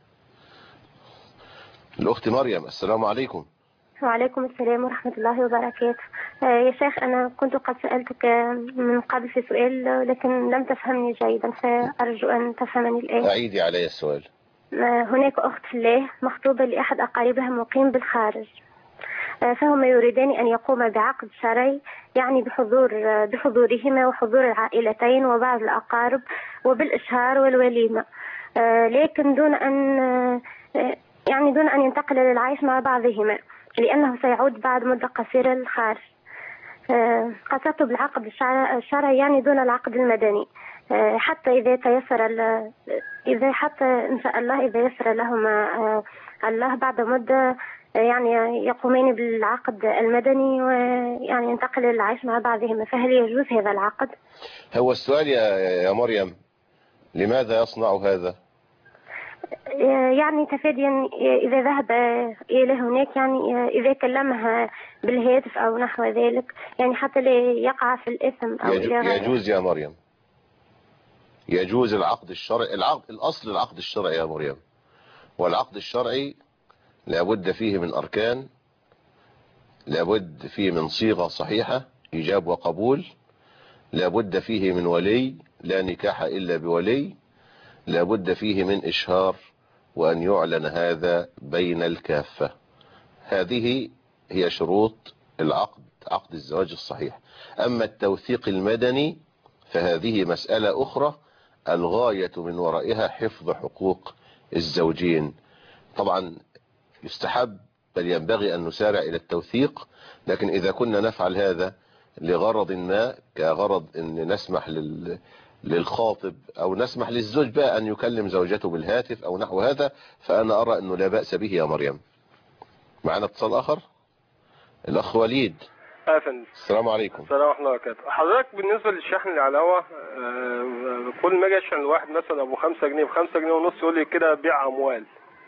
[SPEAKER 2] الاخت مريم السلام عليكم.
[SPEAKER 15] وعليكم السلام ورحمة الله وبركاته. آه يا شيخ أنا كنت قد سألتك من قبل في سؤال لكن لم تفهمني جيدا، فأرجو أن تفهمني الآن.
[SPEAKER 2] أعيدي علي السؤال.
[SPEAKER 15] آه هناك أخت في الله مخطوبة لأحد أقاربها مقيم بالخارج، آه فهم يريدان أن يقوم بعقد شرعي يعني بحضور بحضورهما وحضور العائلتين وبعض الأقارب وبالإشهار والوليمة، لكن دون أن يعني دون أن ينتقل للعيش مع بعضهما، لأنه سيعود بعد مدة قصيرة للخارج. قصدت بالعقد الشرعي يعني دون العقد المدني، حتى إذا تيسر إذا حتى إن شاء الله إذا يسر لهما الله بعد مدة يعني يقومين بالعقد المدني ويعني ينتقل للعيش مع بعضهما، فهل يجوز هذا العقد؟
[SPEAKER 2] هو السؤال يا يا مريم لماذا يصنع هذا؟
[SPEAKER 15] يعني تفاديا إذا ذهب إلى هناك، يعني إذا كلمها بالهاتف أو نحو ذلك، يعني حتى لا يقع في الإثم أو
[SPEAKER 2] يجوز يا مريم، يجوز العقد الشرعي. العقد الأصل العقد الشرعي يا مريم، والعقد الشرعي لابد فيه من أركان، لابد فيه من صيغة صحيحة إيجاب وقبول، لابد فيه من ولي، لا نكاح إلا بولي، لابد فيه من إشهار وأن يعلن هذا بين الكافة. هذه هي شروط العقد، عقد الزواج الصحيح. أما التوثيق المدني فهذه مسألة أخرى الغاية من ورائها حفظ حقوق الزوجين. طبعا يستحب بل ينبغي أن نسارع إلى التوثيق، لكن إذا كنا نفعل هذا لغرض ما كغرض أن نسمح لل للخاطب أو نسمح للزوج بقى أن يكلم زوجته بالهاتف أو نحو هذا، فأنا أرى أنه لا بأس به يا مريم. معنا اتصال آخر، الأخ وليد.
[SPEAKER 16] أفندم
[SPEAKER 2] السلام عليكم.
[SPEAKER 16] السلام ورحمة الله وبركاته. حضرتك بالنسبة للشحن اللي على الهوا، أه كل ما أجي أشحن لواحد مثلا أبو خمسة جنيه بخمسة جنيه ونص يقول لي كده بيع أموال.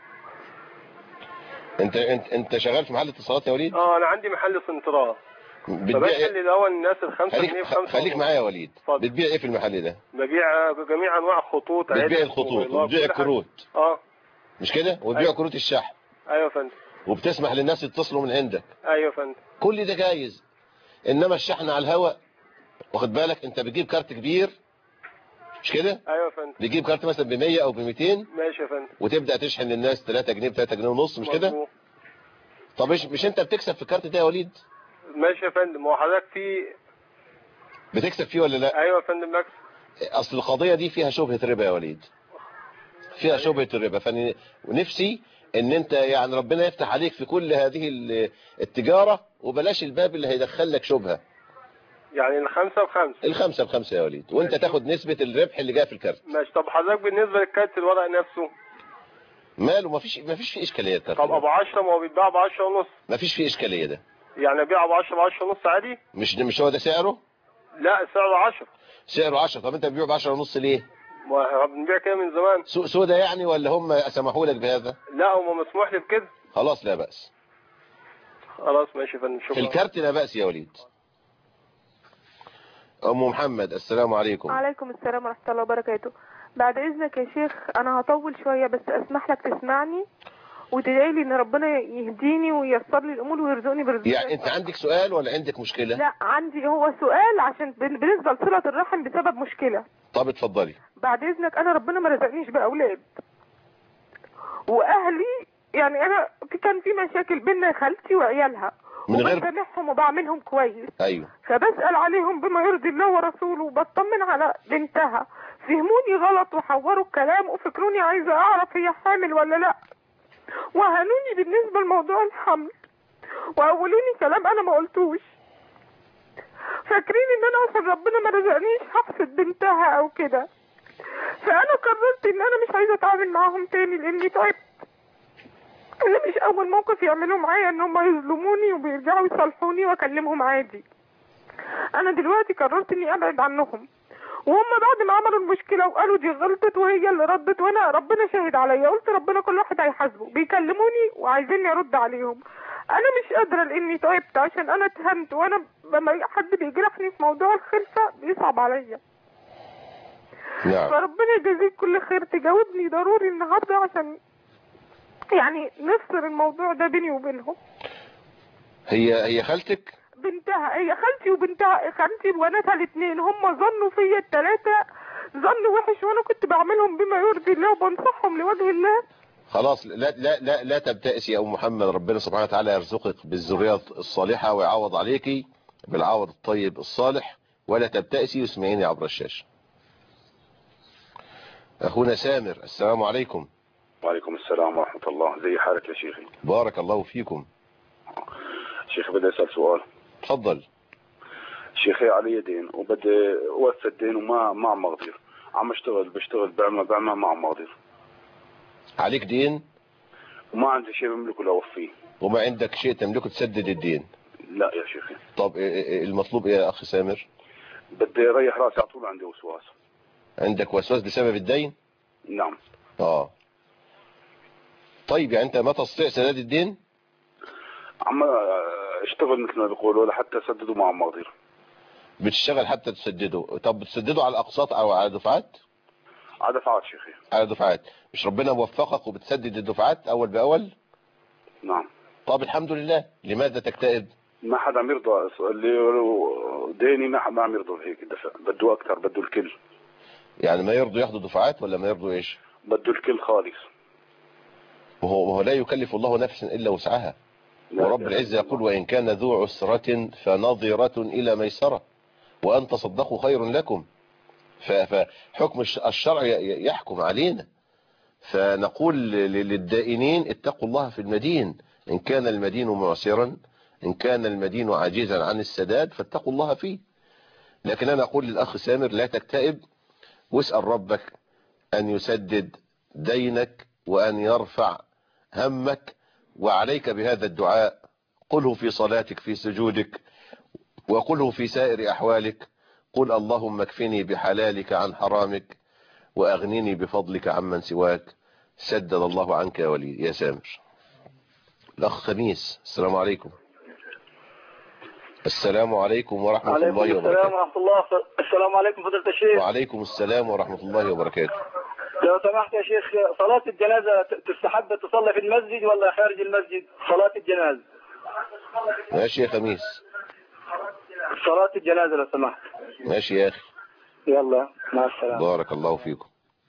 [SPEAKER 2] أنت أنت أنت شغال في محل اتصالات يا وليد؟
[SPEAKER 16] أه أنا عندي محل سنترال. فبشحن لي الأول الناس الخمسة جنيه بخمسة.
[SPEAKER 2] خليك معايا يا وليد. بتبيع إيه في المحل ده؟
[SPEAKER 16] ببيع جميع أنواع الخطوط.
[SPEAKER 2] بتبيع الخطوط وبتبيع الكروت.
[SPEAKER 16] أه
[SPEAKER 2] مش كده؟ وبتبيع أيوة. كروت الشحن.
[SPEAKER 16] أيوه يا فندم.
[SPEAKER 2] وبتسمح للناس يتصلوا من عندك.
[SPEAKER 16] أيوه يا فندم.
[SPEAKER 2] كل ده جايز، انما الشحن على الهواء واخد بالك، انت بتجيب كارت كبير مش كده؟
[SPEAKER 16] ايوه يا فندم.
[SPEAKER 2] بتجيب كارت مثلا ب مية او ب ميتين.
[SPEAKER 16] ماشي يا فندم.
[SPEAKER 2] وتبدا تشحن للناس تلاتة جنيه ب تلاتة جنيه ونص، مش كده؟ طب مش مش انت بتكسب في الكارت ده يا وليد؟
[SPEAKER 16] ماشي يا فندم. هو حضرتك في
[SPEAKER 2] بتكسب فيه ولا لا؟
[SPEAKER 16] ايوه يا فندم بكسب.
[SPEAKER 2] اصل القضيه دي فيها شبهه ربا يا وليد، فيها شبهه الربا، فنفسي ان انت يعني ربنا يفتح عليك في كل هذه التجاره، وبلاش الباب اللي هيدخل لك شبهه.
[SPEAKER 16] يعني الخمسة بخمسة.
[SPEAKER 2] الخمسة بخمسة يا وليد، وانت ماشي. تاخد نسبة الربح اللي جاء في الكارت.
[SPEAKER 16] ماشي. طب حضرتك بالنسبة للكارت الورق نفسه
[SPEAKER 2] ماله؟ مفيش مفيش فيه اشكالية الكارت.
[SPEAKER 16] طب ابو عشرة ما هو بيتباع ب عشرة ونص.
[SPEAKER 2] مفيش فيه اشكالية ده.
[SPEAKER 16] يعني ابيعه ب عشرة ب عشرة ونص عادي؟
[SPEAKER 2] مش مش هو ده سعره؟
[SPEAKER 16] لا سعره عشرة.
[SPEAKER 2] سعره عشرة. طب انت بتبيعه ب عشرة ونص ليه؟
[SPEAKER 16] ما بنبيع كده من زمان.
[SPEAKER 2] سوق سودا يعني ولا هم سمحوا لك بهذا؟
[SPEAKER 16] لا هم مسموح لي بكده.
[SPEAKER 2] خلاص لا بأس.
[SPEAKER 16] خلاص ماشي يا فندم. شكرا.
[SPEAKER 2] في الكارت لا بأس يا وليد. أم محمد السلام عليكم.
[SPEAKER 17] وعليكم السلام ورحمة الله وبركاته. بعد إذنك يا شيخ أنا هطول شوية بس أسمح لك تسمعني وتدعي لي إن ربنا يهديني وييسر لي الأمور ويرزقني برزقك.
[SPEAKER 2] يعني أنت عندك سؤال ولا عندك مشكلة؟
[SPEAKER 17] لا عندي هو سؤال عشان بالنسبة لصلة الرحم بسبب مشكلة.
[SPEAKER 2] طب اتفضلي.
[SPEAKER 17] بعد إذنك أنا ربنا ما رزقنيش بأولاد وأهلي، يعني أنا كان في مشاكل بيننا خالتي وعيالها
[SPEAKER 2] من غير
[SPEAKER 17] وبسامحهم وبعملهم كويس.
[SPEAKER 2] ايوه.
[SPEAKER 17] فبسأل عليهم بما يرضي الله ورسوله وبطمن على بنتها، فهموني غلط وحوروا الكلام وفكروني عايزة اعرف هي حامل ولا لا، وهنوني بالنسبة لموضوع الحمل وقولوني كلام انا ما قلتوش، فاكرين ان انا عشان ربنا ما رزقنيش هحسد بنتها او كده. فانا قررت ان انا مش عايزة اتعامل معاهم تاني لاني تعبت. انا مش اول موقف يعملوه معايا ان هم يظلموني وبيرجعوا يصالحوني واكلمهم عادي. انا دلوقتي قررت اني ابعد عنهم، وهم بعد ما عملوا المشكله وقالوا دي غلطت وهي اللي ردت وانا ربنا شاهد عليا، قلت ربنا كل واحد هيحاسبه، بيكلموني وعايزيني ارد عليهم. انا مش قادره لاني تعبت عشان انا اتهنت، وانا لما حد بيجرحني في موضوع الخلفه بيصعب عليا.
[SPEAKER 2] نعم.
[SPEAKER 17] فربنا يجازيك كل خير، تجاوبني ضروري النهارده عشان يعني نفصل الموضوع ده بيني وبينهم.
[SPEAKER 2] هي هي خالتك؟
[SPEAKER 17] بنتها، هي خالتي وبنتها، خالتي وبناتها الاثنين، هم ظنوا فيا الثلاثه ظن وحش وانا كنت بعملهم بما يرضي الله وبنصحهم لوجه الله.
[SPEAKER 2] خلاص لا لا لا لا تبتئسي يا ام محمد، ربنا سبحانه وتعالى يرزقك بالذريه الصالحه ويعوض عليكي بالعوض الطيب الصالح، ولا تبتئسي واسمعيني عبر الشاشه. أخونا سامر، السلام عليكم.
[SPEAKER 18] وعليكم السلام ورحمة الله. زي حالك يا شيخي؟
[SPEAKER 2] بارك الله فيكم.
[SPEAKER 18] شيخي بدي أسأل سؤال.
[SPEAKER 2] تفضل.
[SPEAKER 18] شيخي علي دين وبدي أوفي الدين وما ما عم أقدر، عم أشتغل بشتغل بعمل بعمل ما عم أقدر.
[SPEAKER 2] عليك دين؟
[SPEAKER 18] وما عندي شيء بملكه لأوفيه.
[SPEAKER 2] وما عندك شيء تملكه تسدد الدين؟
[SPEAKER 18] لا يا شيخي.
[SPEAKER 2] طب المطلوب إيه يا أخي سامر؟
[SPEAKER 18] بدي أريح راسي، على طول عندي وسواس.
[SPEAKER 2] عندك وسواس بسبب الدين؟
[SPEAKER 18] نعم.
[SPEAKER 2] آه طيب يعني أنت ما تستطيع سداد الدين؟
[SPEAKER 18] عم اشتغل مثل ما بيقولوا لحتى اسدده ما عم اقدر.
[SPEAKER 2] بتشتغل حتى تسدده. طب بتسدده على الاقساط او على دفعات؟
[SPEAKER 18] على دفعات شيخي.
[SPEAKER 2] على دفعات. مش ربنا موفقك وبتسدد الدفعات اول باول؟
[SPEAKER 18] نعم.
[SPEAKER 2] طب الحمد لله. لماذا تكتئب؟
[SPEAKER 18] ما حدا عم يرضى اللي ديني، ما حدا عم يرضى هيك الدفع، بده اكثر، بده الكل.
[SPEAKER 2] يعني ما يرضوا ياخذوا دفعات ولا ما يرضوا ايش؟
[SPEAKER 18] بده الكل خالص.
[SPEAKER 2] وهو وهو لا يكلف الله نفسا الا وسعها. ورب العزة يقول وإن كان ذو عسرة فنظرة إلى ميسرة وأن تصدقوا خير لكم. فحكم الشرع يحكم علينا، فنقول للدائنين اتقوا الله في المدين، إن كان المدين معسرا، إن كان المدين عاجزا عن السداد فاتقوا الله فيه. لكن أنا أقول للأخ سامر لا تكتئب، واسأل ربك أن يسدد دينك وأن يرفع همك، وعليك بهذا الدعاء، قله في صلاتك في سجودك، وقله في سائر أحوالك. قل اللهم اكفني بحلالك عن حرامك وأغنني بفضلك عمن سواك، سدد الله عنك يا ولي يا سامر. الأخ خميس، السلام عليكم. السلام عليكم ورحمة الله وبركاته.
[SPEAKER 19] السلام ورحمة الله. السلام عليكم فضيلة الشيخ.
[SPEAKER 2] وعليكم السلام ورحمة الله وبركاته.
[SPEAKER 19] لو سمحت يا شيخ، صلاة الجنازة تستحب تصلى في المسجد ولا خارج المسجد؟ صلاة الجنازة.
[SPEAKER 2] ماشي يا خميس.
[SPEAKER 19] صلاة الجنازة لو سمحت.
[SPEAKER 2] ماشي يا أخي.
[SPEAKER 19] يلا مع السلامة.
[SPEAKER 2] بارك الله فيكم.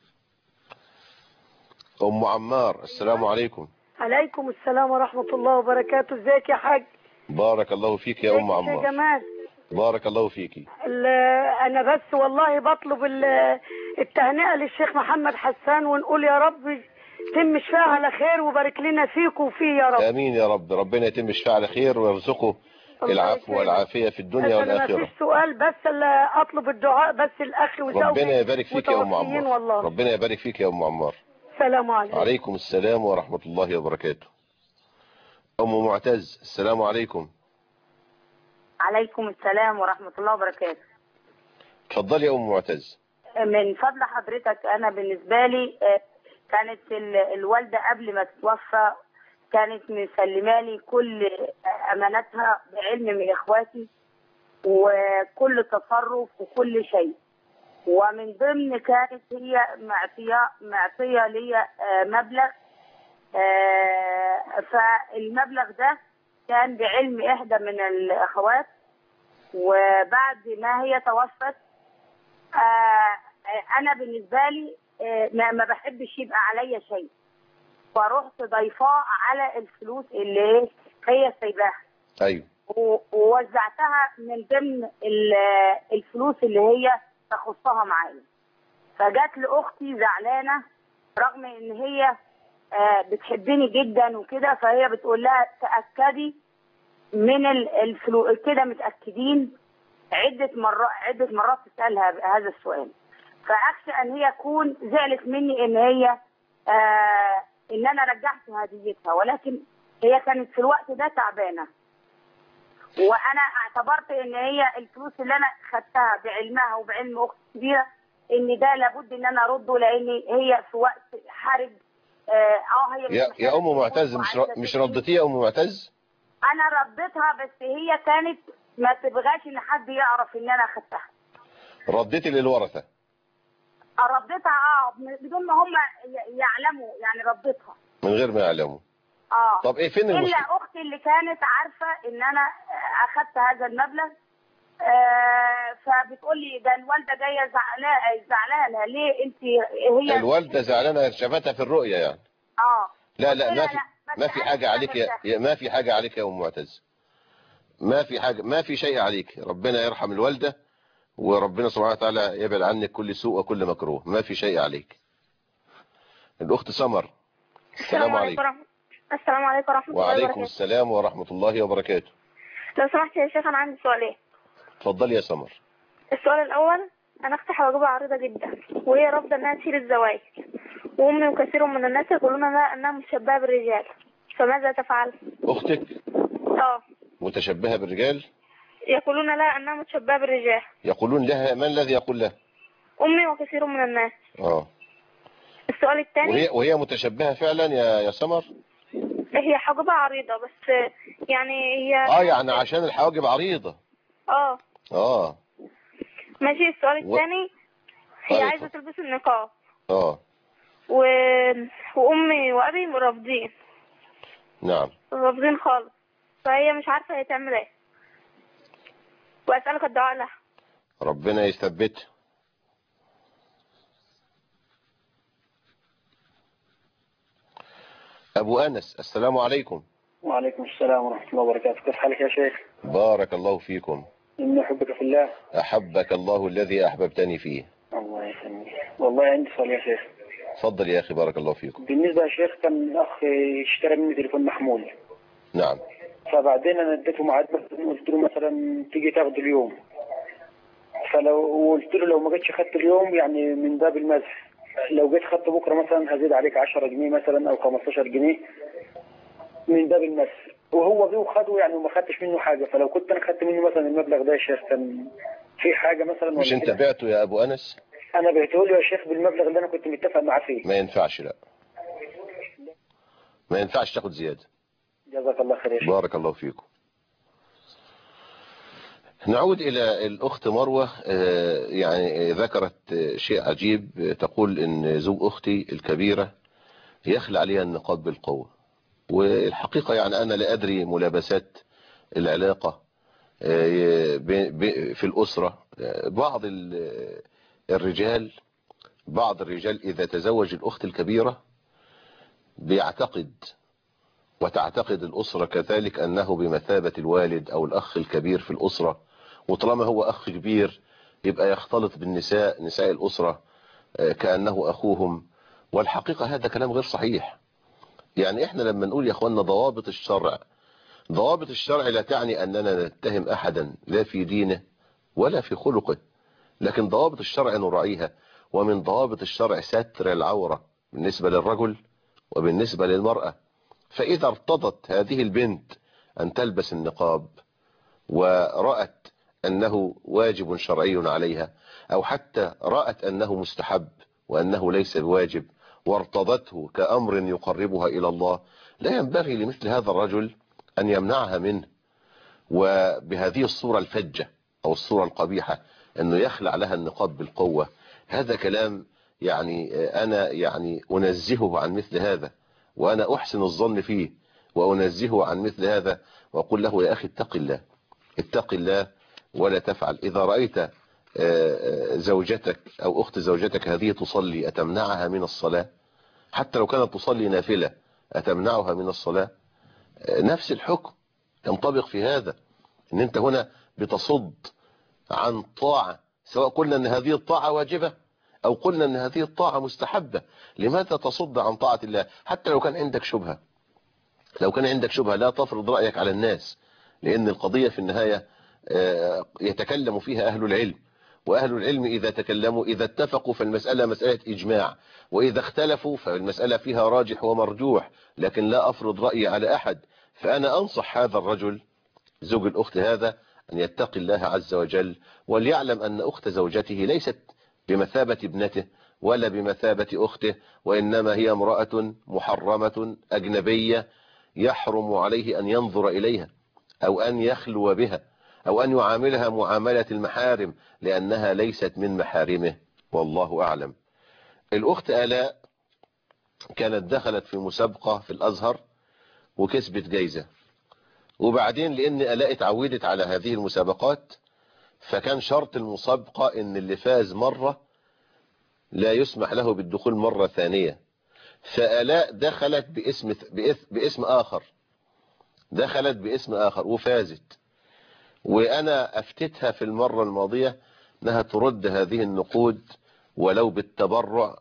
[SPEAKER 2] أم عمار، السلام عليكم.
[SPEAKER 13] عليكم السلام ورحمة الله وبركاته. ازيك يا حاج؟
[SPEAKER 2] بارك الله فيك يا أم عمار.
[SPEAKER 13] يا جمال.
[SPEAKER 2] بارك الله فيكي.
[SPEAKER 13] أنا بس والله بطلب التهنئة للشيخ محمد حسان، ونقول يا رب تم شفاعه على خير وبارك لنا فيك وفيه يا رب.
[SPEAKER 2] آمين يا رب. ربنا يتم شفاعه على خير ويرزقه العفو والعافية في الدنيا والآخرة.
[SPEAKER 13] أنا ما فيش سؤال، بس اللي أطلب الدعاء بس الأخ وزوجي.
[SPEAKER 2] ربنا يبارك فيك يا أم عمار. والله. ربنا يبارك فيك يا أم عمار.
[SPEAKER 13] السلام عليكم.
[SPEAKER 2] عليكم السلام ورحمة الله وبركاته. أم معتز، السلام عليكم.
[SPEAKER 20] عليكم السلام ورحمة الله وبركاته.
[SPEAKER 2] اتفضلي يا أم معتز.
[SPEAKER 20] من فضل حضرتك، أنا بالنسبة لي كانت الوالدة قبل ما تتوفى كانت مسلمالي كل أماناتها بعلم من إخواتي، وكل تصرف وكل شيء، ومن ضمن كانت هي معطية معطية لي مبلغ، فالمبلغ ده كان بعلم إحدى من الأخوات، وبعد ما هي توفت أنا بالنسبة لي ما بحبش يبقى عليا شيء، فرحت ضيفاه على الفلوس اللي هي سايباها.
[SPEAKER 2] أيوه.
[SPEAKER 20] ووزعتها من ضمن الفلوس اللي هي تخصها معايا. فجات لأختي زعلانة رغم إن هي بتحبني جدا وكده، فهي بتقول لها تأكدي من الفلوس كده، متأكدين؟ عدة مرات عدة مرات تسألها هذا السؤال، فأخشى أن هي تكون زعلت مني إن هي آه إن أنا رجعت هديتها، ولكن هي كانت في الوقت ده تعبانة، وأنا اعتبرت إن هي الفلوس اللي أنا خدتها بعلمها وبعلم أختي كبيرة إن ده لابد إن أنا أرده، لأن هي في وقت حرج. اه هي
[SPEAKER 2] يا, يا أم معتز مش ر... مش ردتيها يا أم معتز؟
[SPEAKER 20] أنا رديتها، بس هي كانت ما تبغاش إن حد يعرف إن أنا خدتها.
[SPEAKER 2] رديتي للورثة؟
[SPEAKER 20] رديتها اه بدون ما هم يعلموا، يعني رديتها
[SPEAKER 2] من غير ما يعلموا.
[SPEAKER 20] اه
[SPEAKER 2] طب ايه فين المشكلة؟
[SPEAKER 20] الا اختي اللي كانت عارفه ان انا اخدت هذا المبلغ، آه فبتقول لي ده الوالده جايه زعلانه زعلانه ليه انت؟ هي
[SPEAKER 2] الوالده زعلانه شافتها في الرؤيه يعني.
[SPEAKER 20] اه
[SPEAKER 2] لا لا ما في ما في حاجه عليك يا ما في حاجه عليك يا ام معتز، ما في حاجه ما في شيء عليك. ربنا يرحم الوالده، وربنا سبحانه وتعالى يبعد عنك كل سوء وكل مكروه، ما في شيء عليك. الأخت سمر. السلام عليكم.
[SPEAKER 10] السلام عليكم ورحمة الله وبركاته.
[SPEAKER 2] وعليكم السلام ورحمة الله وبركاته.
[SPEAKER 10] لو سمحت يا شيخ أنا عندي سؤالين.
[SPEAKER 2] اتفضل يا سمر.
[SPEAKER 10] السؤال الأول، أنا أختي حواجبها عريضة جدا وهي رافضة إنها تشيل الزوايد، وأمي وكثير من الناس يقولون لا إنها متشبهة بالرجال، فماذا تفعل؟
[SPEAKER 2] أختك؟
[SPEAKER 10] اه
[SPEAKER 2] متشبهة بالرجال؟
[SPEAKER 10] يقولون لا إنها متشبهة بالرجال.
[SPEAKER 2] يقولون لها؟ من الذي يقول لها؟
[SPEAKER 10] أمي وكثير من الناس.
[SPEAKER 2] اه
[SPEAKER 10] السؤال الثاني،
[SPEAKER 2] وهي وهي متشبهة فعلا يا يا سمر؟
[SPEAKER 10] هي حواجبها عريضة بس يعني هي
[SPEAKER 2] اه يعني عشان الحواجب عريضة.
[SPEAKER 10] اه
[SPEAKER 2] اه
[SPEAKER 10] ماشي. السؤال الثاني و... هي
[SPEAKER 2] آه
[SPEAKER 10] عايزة تلبس النقاب.
[SPEAKER 2] اه
[SPEAKER 10] و... وأمي وأبي رافضين.
[SPEAKER 2] نعم
[SPEAKER 10] رافضين خالص، فهي مش عارفة هي تعمل ايه، وأسألك الدعاء لها.
[SPEAKER 2] ربنا يثبتها. أبو أنس، السلام عليكم.
[SPEAKER 19] وعليكم السلام ورحمة الله وبركاته. كيف حالك يا شيخ؟
[SPEAKER 2] بارك الله فيكم.
[SPEAKER 19] إني أحبك في الله.
[SPEAKER 2] أحبك الله الذي أحببتني فيه.
[SPEAKER 19] الله يسلمك. والله عندي سؤال يا شيخ.
[SPEAKER 2] تفضل يا أخي بارك الله فيكم.
[SPEAKER 19] بالنسبة يا شيخ، كان أخ اشترى مني تليفون محمول.
[SPEAKER 2] نعم.
[SPEAKER 19] فبعدين أنا اديته ميعاد، قلت له مثلا تيجي تاخده اليوم، فلو قلت له لو ما جيتش خدت اليوم يعني من باب المزح، لو جيت خدت بكره مثلا هزيد عليك عشرة جنيه مثلا او خمستاشر جنيه من باب المزح، وهو جه وخده يعني وما خدتش منه حاجه. فلو كنت انا خدت منه مثلا المبلغ ده يا شيخ كان في حاجه مثلا؟
[SPEAKER 2] مش انت بعته يا ابو انس؟
[SPEAKER 19] انا بعته له يا شيخ بالمبلغ اللي انا كنت متفق معاه فيه.
[SPEAKER 2] ما ينفعش، لا ما ينفعش تاخد زياده.
[SPEAKER 19] جزاك الله خير يا شيخ.
[SPEAKER 2] بارك الله فيكم. نعود إلى الأخت مروة. يعني ذكرت شيء عجيب، تقول إن زوج أختي الكبيرة يخلع عليها النقاب بالقوة. والحقيقة يعني أنا لا أدري ملابسات العلاقة في الأسرة. بعض الرجال بعض الرجال إذا تزوج الأخت الكبيرة بيعتقد وتعتقد الأسرة كذلك أنه بمثابة الوالد أو الأخ الكبير في الأسرة، وطالما هو أخ كبير يبقى يختلط بالنساء نساء الأسرة كأنه أخوهم. والحقيقة هذا كلام غير صحيح. يعني إحنا لما نقول يا أخوانا ضوابط الشرع، ضوابط الشرع لا تعني أننا نتهم أحدا لا في دينه ولا في خلقه، لكن ضوابط الشرع نراعيها. ومن ضوابط الشرع ستر العورة بالنسبة للرجل وبالنسبة للمرأة. فإذا ارتضت هذه البنت أن تلبس النقاب ورأت أنه واجب شرعي عليها، أو حتى رأت أنه مستحب وأنه ليس بواجب وارتضته كأمر يقربها إلى الله، لا ينبغي لمثل هذا الرجل أن يمنعها منه. وبهذه الصورة الفجة أو الصورة القبيحة أنه يخلع لها النقاب بالقوة، هذا كلام يعني أنا يعني أنزهه عن مثل هذا، وأنا أحسن الظن فيه وأنزهه عن مثل هذا، وأقول له يا أخي اتق الله اتق الله ولا تفعل. إذا رأيت زوجتك أو أخت زوجتك هذه تصلي أتمنعها من الصلاة؟ حتى لو كانت تصلي نافلة أتمنعها من الصلاة؟ نفس الحكم ينطبق في هذا، إن أنت هنا بتصد عن طاعة، سواء قلنا أن هذه الطاعة واجبة أو قلنا أن هذه الطاعة مستحبة. لماذا تصد عن طاعة الله؟ حتى لو كان عندك شبهة، لو كان عندك شبهة لا تفرض رأيك على الناس، لأن القضية في النهاية يتكلم فيها أهل العلم، وأهل العلم إذا تكلموا إذا اتفقوا فالمسألة مسألة إجماع، وإذا اختلفوا فالمسألة فيها راجح ومرجوح، لكن لا أفرض رأيي على أحد. فأنا أنصح هذا الرجل زوج الأخت هذا أن يتقي الله عز وجل، وليعلم أن أخت زوجته ليست بمثابة ابنته ولا بمثابة أخته، وإنما هي امرأة محرمة أجنبية يحرم عليه أن ينظر إليها أو أن يخلو بها أو أن يعاملها معاملة المحارم، لأنها ليست من محارمه، والله أعلم. الأخت آلاء كانت دخلت في مسابقة في الأزهر وكسبت جايزة، وبعدين لأن آلاء اتعودت على هذه المسابقات فكان شرط المسابقة إن اللي فاز مرة لا يسمح له بالدخول مرة ثانية. فآلاء دخلت باسم باسم آخر دخلت باسم آخر وفازت، وأنا أفتتها في المرة الماضية أنها ترد هذه النقود ولو بالتبرع،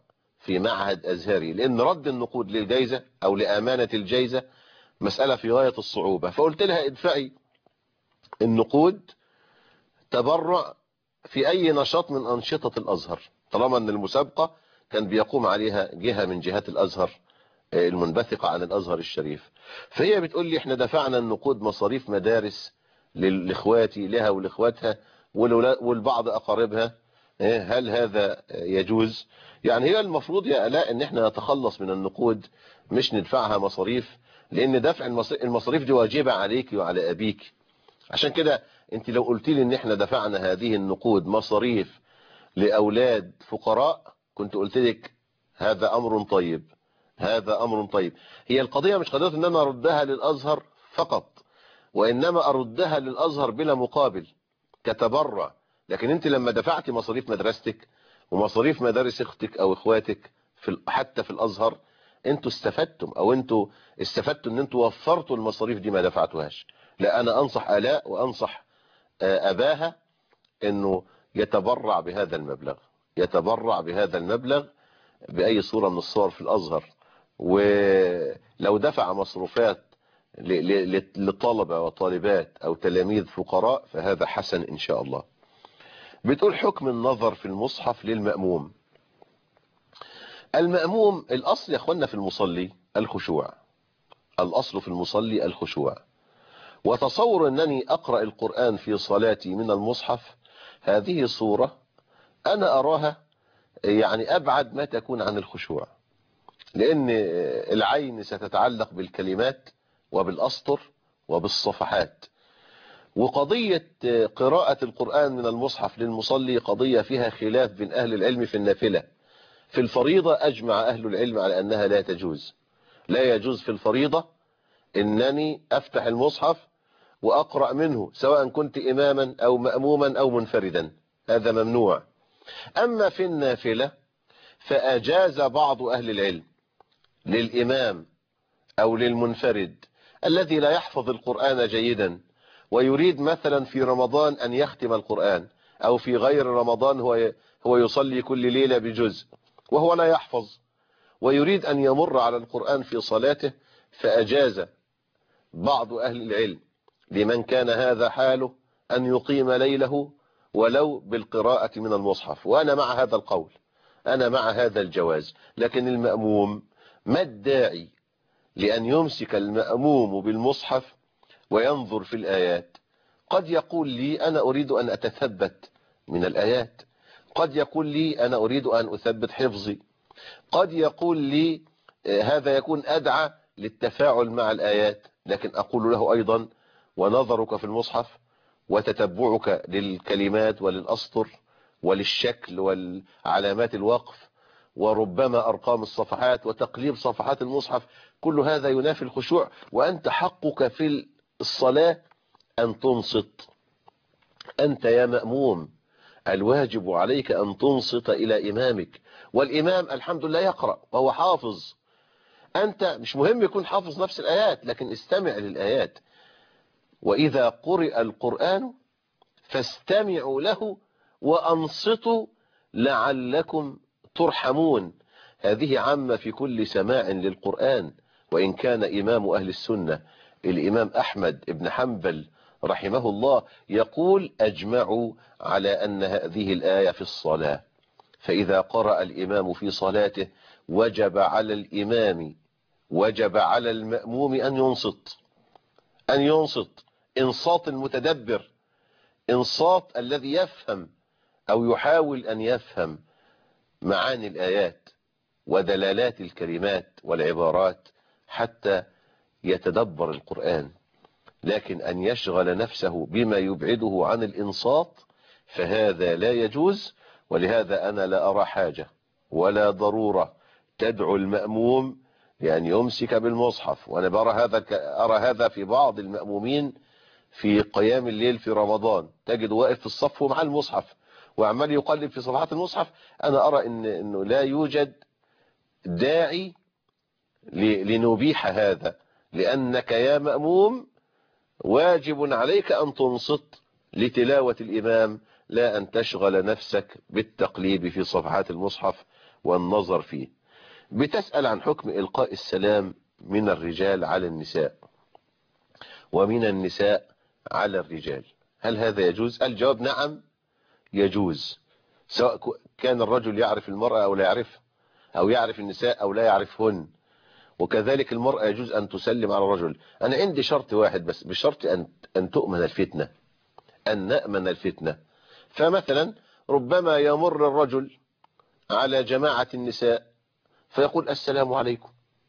[SPEAKER 2] في معهد أزهري، لأن رد النقود للجائزة أو لأمانة الجائزة مسألة في غاية الصعوبة. فقلت لها ادفعي النقود تبرع في أي نشاط من أنشطة الأزهر، طالما أن المسابقة كان بيقوم عليها جهة من جهات الأزهر المنبثقة عن الأزهر الشريف. فهي بتقول لي احنا دفعنا النقود مصاريف مدارس لإخواتي لها ولإخواتها والبعض أقاربها، هل هذا يجوز؟ يعني هي المفروض يا آلاء ان احنا نتخلص من النقود، مش ندفعها مصاريف، لان دفع المصاريف دي واجبة عليك وعلى أبيك. عشان كده انت لو قلت لي ان احنا دفعنا هذه النقود مصاريف لأولاد فقراء كنت قلت لك هذا أمر طيب، هذا أمر طيب. هي القضية مش قضية ان انا اردها للأزهر فقط، وإنما أردها للأزهر بلا مقابل كتبرع. لكن انت لما دفعتي مصاريف مدرستك ومصاريف مدارس اختك او اخواتك في حتى في الازهر، انتوا استفدتم، او انتوا استفدتوا ان انتوا وفرتوا المصاريف دي ما دفعتوهاش. لا، انا انصح آلاء وانصح اباها انه يتبرع بهذا المبلغ، يتبرع بهذا المبلغ باي صورة من الصور في الازهر. ولو دفع مصروفات لطلبة وطالبات او تلاميذ فقراء فهذا حسن ان شاء الله. بتقول حكم النظر في المصحف للمأموم. المأموم الأصل يا أخوانا في المصلي الخشوع، الأصل في المصلي الخشوع. وتصور أنني أقرأ القرآن في صلاتي من المصحف هذه صورة أنا أراها يعني أبعد ما تكون عن الخشوع، لأن العين ستتعلق بالكلمات وبالأسطر وبالصفحات. وقضية قراءة القرآن من المصحف للمصلي قضية فيها خلاف بين أهل العلم في النافلة. في الفريضة أجمع أهل العلم على أنها لا تجوز، لا يجوز في الفريضة أنني أفتح المصحف وأقرأ منه سواء كنت إماما أو مأموما أو منفردا، هذا ممنوع. أما في النافلة فأجاز بعض أهل العلم للإمام أو للمنفرد الذي لا يحفظ القرآن جيدا ويريد مثلا في رمضان أن يختم القرآن، أو في غير رمضان هو هو يصلي كل ليلة بجزء وهو لا يحفظ، ويريد أن يمر على القرآن في صلاته، فأجاز بعض أهل العلم لمن كان هذا حاله أن يقيم ليله ولو بالقراءة من المصحف. وأنا مع هذا القول، أنا مع هذا الجواز. لكن المأموم ما الداعي لأن يمسك المأموم بالمصحف وينظر في الآيات؟ قد يقول لي أنا أريد أن أتثبت من الآيات، قد يقول لي أنا أريد أن أثبت حفظي، قد يقول لي هذا يكون أدعى للتفاعل مع الآيات. لكن أقول له أيضا ونظرك في المصحف وتتبعك للكلمات وللأسطر وللشكل والعلامات الوقف وربما أرقام الصفحات وتقليب صفحات المصحف، كل هذا ينافي الخشوع. وأنت حقك في الصلاة أن تنصت. أنت يا مأموم الواجب عليك أن تنصت إلى إمامك، والإمام الحمد لله يقرأ وهو حافظ. أنت مش مهم يكون حافظ نفس الآيات، لكن استمع للآيات. وإذا قرئ القرآن فاستمعوا له وأنصتوا لعلكم ترحمون. هذه عامة في كل سماع للقرآن. وإن كان إمام أهل السنة الإمام أحمد بن حنبل رحمه الله يقول أجمعوا على أن هذه الآية في الصلاة، فإذا قرأ الإمام في صلاته وجب على الإمام وجب على المأموم أن ينصت، أن ينصت إنصات المتدبر، إنصات الذي يفهم أو يحاول أن يفهم معاني الآيات ودلالات الكلمات والعبارات حتى يتدبر القرآن. لكن أن يشغل نفسه بما يبعده عن الإنصات فهذا لا يجوز. ولهذا أنا لا أرى حاجة ولا ضرورة تدعو المأموم لأن يمسك بالمصحف. وأنا برى هذا أرى هذا في بعض المأمومين في قيام الليل في رمضان، تجد واقف في الصف مع المصحف وعمال يقلب في صفحات المصحف. أنا أرى إن إنه لا يوجد داعي لنبيح هذا، لأنك يا مأموم واجب عليك أن تنصت لتلاوة الإمام، لا أن تشغل نفسك بالتقليب في صفحات المصحف والنظر فيه. بتسأل عن حكم إلقاء السلام من الرجال على النساء ومن النساء على الرجال، هل هذا يجوز؟ الجواب نعم يجوز، سواء كان الرجل يعرف المرأة أو لا يعرفها، أو يعرف النساء أو لا يعرفهن. وكذلك المرأة يجوز أن تسلم على الرجل. أنا عندي شرط واحد بس، بشرط أن أن تؤمن الفتنة، أن نأمن الفتنة. فمثلا ربما يمر الرجل على جماعة النساء فيقول السلام عليكم،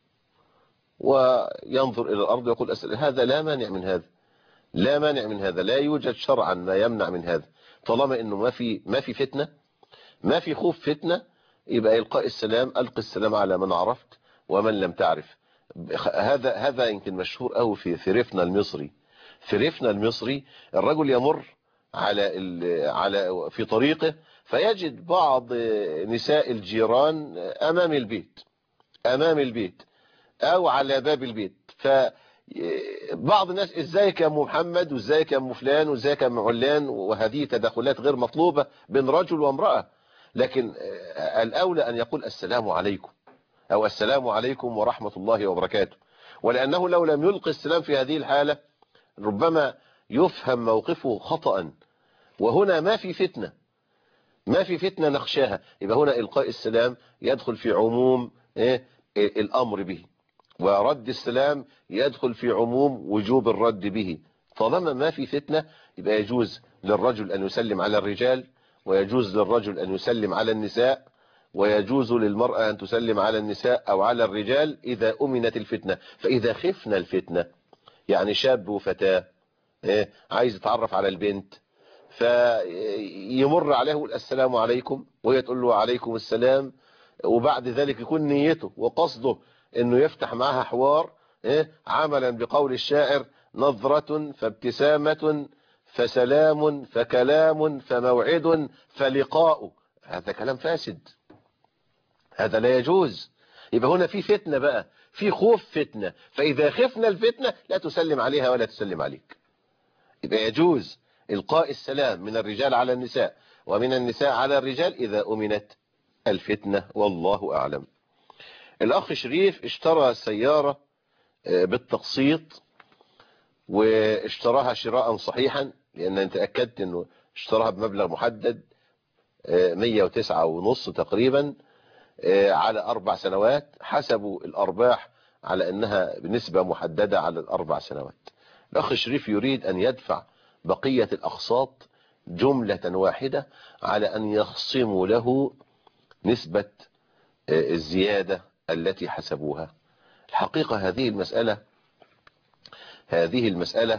[SPEAKER 2] وينظر إلى الأرض ويقول السلام، هذا لا مانع من هذا، لا مانع من هذا، لا يوجد شرعا ما يمنع من هذا، طالما إنه ما في ما في فتنة، ما في خوف فتنة، يبقى إلقاء السلام، ألقي السلام على من عرفت ومن لم تعرف. هذا هذا يمكن مشهور قوي في في ريفنا المصري. في ريفنا المصري الرجل يمر على على في طريقه فيجد بعض نساء الجيران أمام البيت أمام البيت أو على باب البيت، فبعض الناس ازيك يا ام محمد، وازيك يا ام فلان، وازيك يا ام علان، وهذه تدخلات غير مطلوبة بين رجل وامرأة. لكن الأولى أن يقول السلام عليكم أو السلام عليكم ورحمة الله وبركاته، ولأنه لو لم يلقي السلام في هذه الحالة ربما يفهم موقفه خطأ، وهنا ما في فتنة، ما في فتنة نخشاها. يبقى هنا إلقاء السلام يدخل في عموم إيه الأمر به، ورد السلام يدخل في عموم وجوب الرد به. طالما ما في فتنة يبقى يجوز للرجل أن يسلم على الرجال، ويجوز للرجل أن يسلم على النساء، ويجوز للمرأة أن تسلم على النساء أو على الرجال إذا أمنت الفتنة. فإذا خفنا الفتنة، يعني شاب وفتاة إيه عايز يتعرف على البنت، فيمر عليه السلام عليكم وهي تقول له عليكم السلام، وبعد ذلك يكون نيته وقصده انه يفتح معها حوار إيه عملا بقول الشاعر: نظرة فابتسامة فسلام فكلام فموعد فلقاء. هذا كلام فاسد، هذا لا يجوز. يبقى هنا في فتنة بقى، في خوف فتنة، فإذا خفنا الفتنة لا تسلم عليها ولا تسلم عليك. يبقى يجوز إلقاء السلام من الرجال على النساء ومن النساء على الرجال إذا أمنت الفتنة، والله أعلم. الأخ شريف اشترى سيارة بالتقسيط، واشتراها شراء صحيحا، لأن أنت أكدت أنه اشتراها بمبلغ محدد مية وتسعة ونص تقريبا على أربع سنوات، حسبوا الأرباح على أنها بنسبة محددة على الأربع سنوات. الأخ شريف يريد أن يدفع بقية الأقساط جملة واحدة على أن يخصموا له نسبة الزيادة التي حسبوها. الحقيقة هذه المسألة هذه المسألة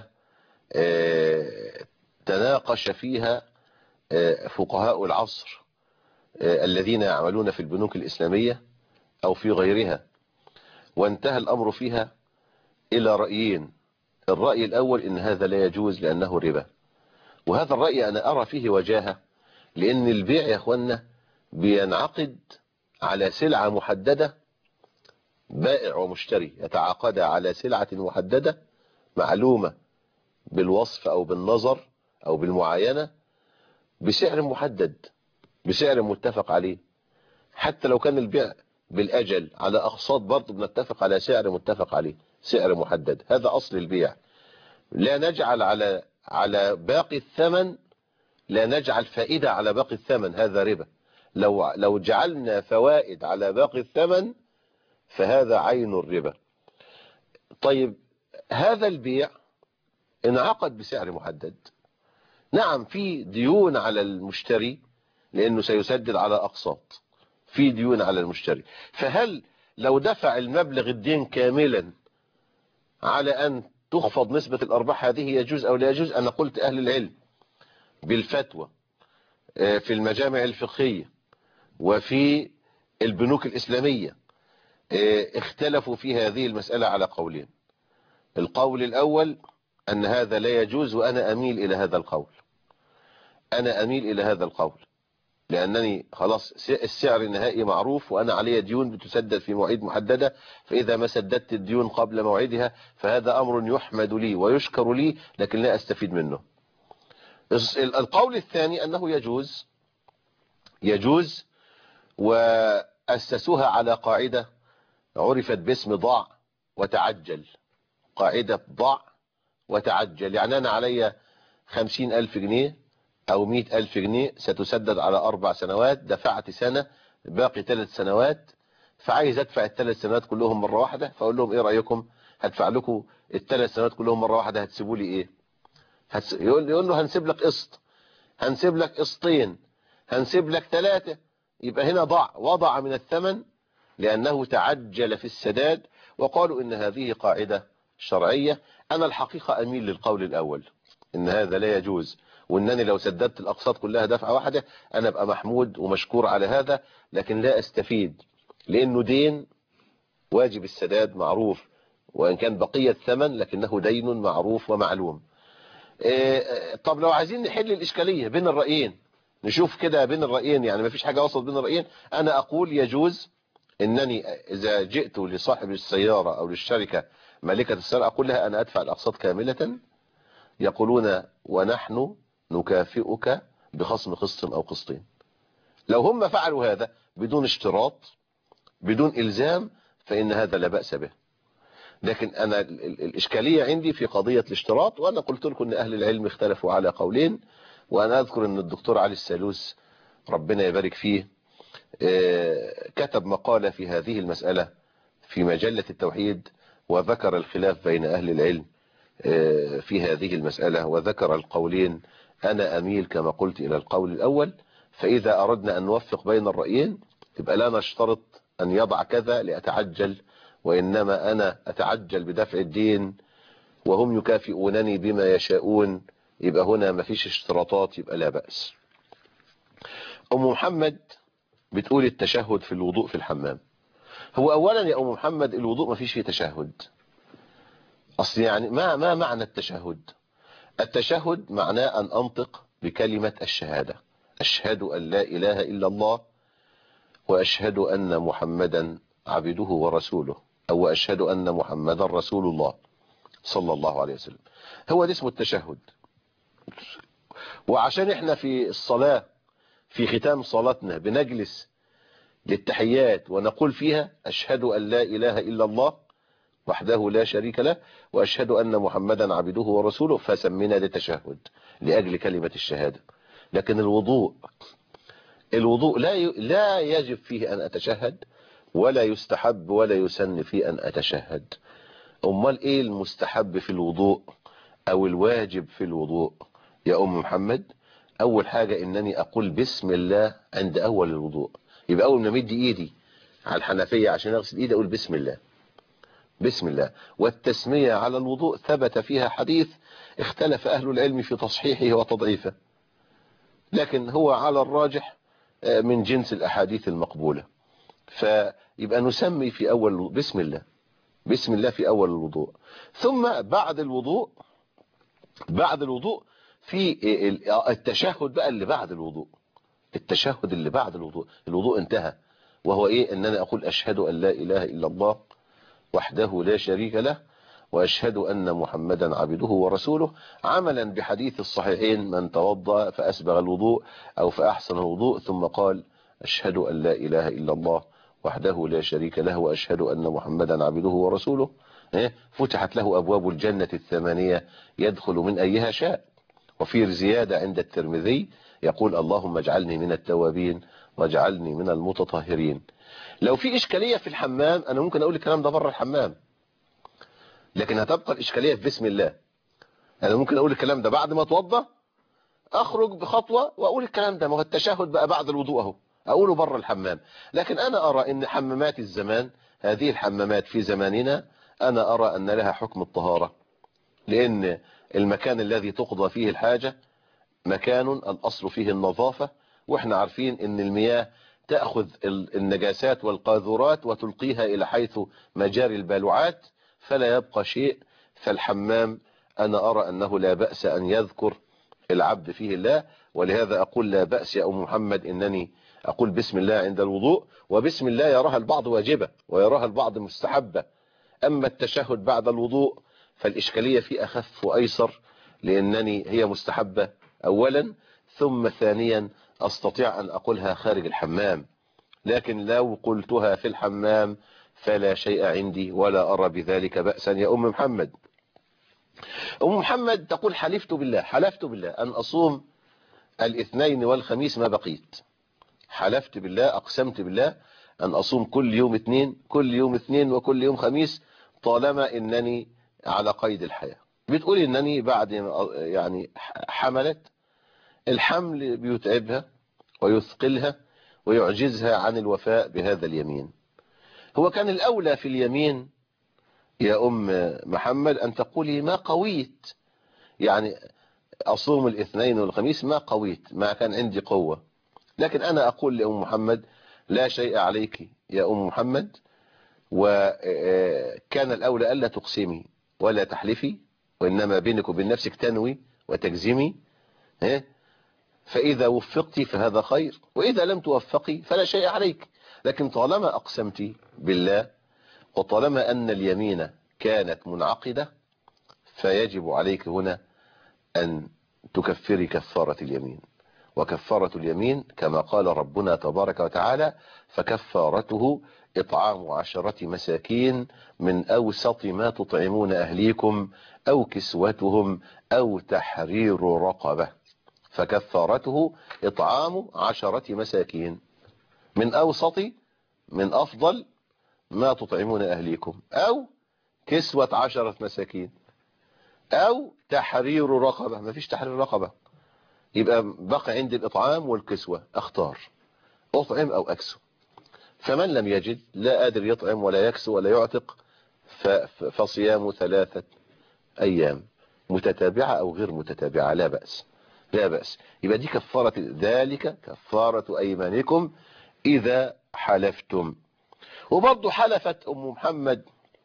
[SPEAKER 2] تناقش فيها فقهاء العصر الذين يعملون في البنوك الإسلامية أو في غيرها، وانتهى الأمر فيها إلى رأيين. الرأي الأول إن هذا لا يجوز لأنه ربا، وهذا الرأي أنا أرى فيه وجاهة، لأن البيع يا أخوانا بينعقد على سلعة محددة، بائع ومشتري يتعاقد على سلعة محددة معلومة بالوصف أو بالنظر أو بالمعاينة بسعر محدد، بسعر متفق عليه. حتى لو كان البيع بالأجل على أقساط برضه بنتفق على سعر متفق عليه، سعر محدد. هذا أصل البيع. لا نجعل على على باقي الثمن، لا نجعل فائدة على باقي الثمن، هذا ربا. لو لو جعلنا فوائد على باقي الثمن فهذا عين الربا. طيب هذا البيع انعقد بسعر محدد، نعم في ديون على المشتري لأنه سيسدد على أقساط، في ديون على المشتري. فهل لو دفع المبلغ الدين كاملا على أن تخفض نسبة الأرباح هذه يجوز أو لا يجوز؟ أنا قلت أهل العلم بالفتوى في المجامع الفقهية وفي البنوك الإسلامية اختلفوا في هذه المسألة على قولين. القول الأول أن هذا لا يجوز، وأنا أميل إلى هذا القول، أنا أميل إلى هذا القول لأنني خلاص السعر النهائي معروف، وأنا علي ديون بتسدد في مواعيد محددة، فإذا ما سددت الديون قبل موعدها فهذا أمر يحمد لي ويشكر لي، لكن لا أستفيد منه. القول الثاني أنه يجوز، يجوز وأسسوها على قاعدة عرفت باسم ضع وتعجل. قاعدة ضع وتعجل، يعني أنا علي خمسين ألف جنيه أو مئة ألف جنيه ستسدد على أربع سنوات، دفعت سنة باقي ثلاث سنوات، فعايز أدفع الثلاث سنوات كلهم مرة واحدة، فأقول لهم إيه رأيكم هدفع لكم الثلاث سنوات كلهم مرة واحدة، هتسيبوا لي إيه؟ هتس... يقول, يقول له هنسيب لك قسط، هنسيب لك قسطين، هنسيب لك ثلاثة. يبقى هنا ضع وضع من الثمن لأنه تعجل في السداد. وقالوا إن هذه قاعدة شرعية. أنا الحقيقة أميل للقول الأول، إن هذا لا يجوز، وإنني لو سددت الأقساط كلها دفعة واحدة أنا أبقى محمود ومشكور على هذا، لكن لا أستفيد لأنه دين واجب السداد معروف، وإن كان بقية ثمن لكنه دين معروف ومعلوم. إيه طب لو عايزين نحل الإشكالية بين الرأيين، نشوف كده بين الرأيين، يعني ما فيش حاجة وسط بين الرأيين. أنا أقول يجوز إنني إذا جئت لصاحب السيارة أو للشركة مالكة السيارة أقول لها أنا أدفع الأقساط كاملة، يقولون ونحن نكافئك بخصم قسط أو قسطين. لو هم فعلوا هذا بدون اشتراط بدون إلزام فإن هذا لا بأس به. لكن أنا الإشكالية عندي في قضية الاشتراط، وأنا قلت لكم أن أهل العلم اختلفوا على قولين، وأنا أذكر أن الدكتور علي السالوس ربنا يبارك فيه كتب مقالة في هذه المسألة في مجلة التوحيد، وذكر الخلاف بين أهل العلم في هذه المسألة، وذكر القولين. أنا أميل كما قلت إلى القول الأول. فإذا أردنا أن نوفق بين الرأيين يبقى لا نشترط أن يضع كذا لأتعجل، وإنما أنا أتعجل بدفع الدين وهم يكافئونني بما يشاءون، يبقى هنا ما فيش اشتراطات، يبقى لا بأس. أم محمد بتقول التشهد في الوضوء في الحمام. هو أولا يا أم محمد الوضوء ما فيش فيه تشهد أصل، يعني ما ما معنى التشهد؟ التشهد معناه أن أنطق بكلمة الشهادة، أشهد أن لا إله إلا الله وأشهد أن محمدا عبده ورسوله، أو أشهد أن محمدا رسول الله صلى الله عليه وسلم. هو ده اسمه التشهد. وعشان احنا في الصلاة في ختام صلاتنا بنجلس للتحيات ونقول فيها أشهد أن لا إله إلا الله وحده لا شريك له وأشهد أن محمدا عبده ورسوله، فسمينا للتشهد لأجل كلمة الشهادة. لكن الوضوء الوضوء لا لا يجب فيه أن أتشهد، ولا يستحب ولا يسن فيه أن أتشهد. أمال إيه المستحب في الوضوء أو الواجب في الوضوء يا أم محمد؟ أول حاجة إنني أقول بسم الله عند أول الوضوء. يبقى أول ما مدي إيدي على الحنفية عشان أغسل إيدي أقول بسم الله بسم الله. والتسمية على الوضوء ثبت فيها حديث اختلف أهل العلم في تصحيحه وتضعيفه، لكن هو على الراجح من جنس الأحاديث المقبولة. فيبقى نسمي في أول بسم الله بسم الله في أول الوضوء. ثم بعد الوضوء بعد الوضوء في التشهد بقى اللي بعد الوضوء، التشهد اللي بعد الوضوء. الوضوء انتهى، وهو إيه؟ أن أنا أقول أشهد أن لا إله إلا الله وحده لا شريك له وأشهد أن محمدا عبده ورسوله، عملا بحديث الصحيحين من توضأ فأسبغ الوضوء أو فأحسن الوضوء ثم قال أشهد أن لا إله إلا الله وحده لا شريك له وأشهد أن محمدا عبده ورسوله، فتحت له أبواب الجنة الثمانية يدخل من أيها شاء. وفي زيادة عند الترمذي يقول اللهم اجعلني من التوابين واجعلني من المتطهرين. لو في إشكالية في الحمام أنا ممكن أقول الكلام ده بره الحمام، لكن هتبقى الإشكالية في بسم الله. أنا ممكن أقول الكلام ده بعد ما أتوضى، أخرج بخطوة وأقول الكلام ده، ما هو التشهد بقى بعد الوضوء أهو، أقوله بره الحمام. لكن أنا أرى أن حمامات الزمان، هذه الحمامات في زماننا، أنا أرى أن لها حكم الطهارة، لأن المكان الذي تقضى فيه الحاجة مكان الأصل فيه النظافة، وإحنا عارفين أن المياه تأخذ النجاسات والقاذورات وتلقيها إلى حيث مجاري البالوعات فلا يبقى شيء. فالحمام أنا أرى أنه لا بأس أن يذكر العبد فيه الله، ولهذا أقول لا بأس يا أم محمد إنني أقول بسم الله عند الوضوء. وبسم الله يراها البعض واجبة ويراها البعض مستحبة. أما التشهد بعد الوضوء فالإشكالية فيه أخف وأيسر، لأنني هي مستحبة أولا، ثم ثانيا أستطيع أن أقولها خارج الحمام. لكن لو قلتها في الحمام فلا شيء عندي ولا أرى بذلك بأسا يا أم محمد. أم محمد تقول حلفت بالله حلفت بالله أن أصوم الاثنين والخميس ما بقيت. حلفت بالله أقسمت بالله أن أصوم كل يوم اثنين كل يوم اثنين وكل يوم خميس طالما إنني على قيد الحياة. بتقول إنني بعد يعني حملت الحمل بيتعبها ويثقلها ويعجزها عن الوفاء بهذا اليمين. هو كان الأولى في اليمين يا أم محمد أن تقولي ما قويت، يعني أصوم الاثنين والخميس ما قويت، ما كان عندي قوة. لكن أنا أقول لأم محمد لا شيء عليك يا أم محمد، وكان الأولى ألا تقسمي ولا تحلفي، وإنما بينك وبين نفسك تنوي وتجزمي. فإذا وفقتي فهذا خير، وإذا لم توفقي فلا شيء عليك. لكن طالما أقسمتي بالله وطالما أن اليمين كانت منعقدة فيجب عليك هنا أن تكفري كفارة اليمين. وكفارة اليمين كما قال ربنا تبارك وتعالى فكفارته إطعام عشرة مساكين من أوسط ما تطعمون أهليكم أو كسوتهم أو تحرير رقبة. فكفارته إطعام عشرة مساكين من أوسط من أفضل ما تطعمون أهليكم أو كسوة عشرة مساكين أو تحرير رقبة. ما فيش تحرير رقبة، يبقى بقى عندي الإطعام والكسوة، أختار أطعم أو أكسو. فمن لم يجد لا قادر يطعم ولا يكسو ولا يعتق فصيام ثلاثة أيام متتابعة أو غير متتابعة لا بأس لا بأس. يبقى دي كفارة ذلك كفارة أيمانكم إذا حلفتم. وبرضه حلفت أم محمد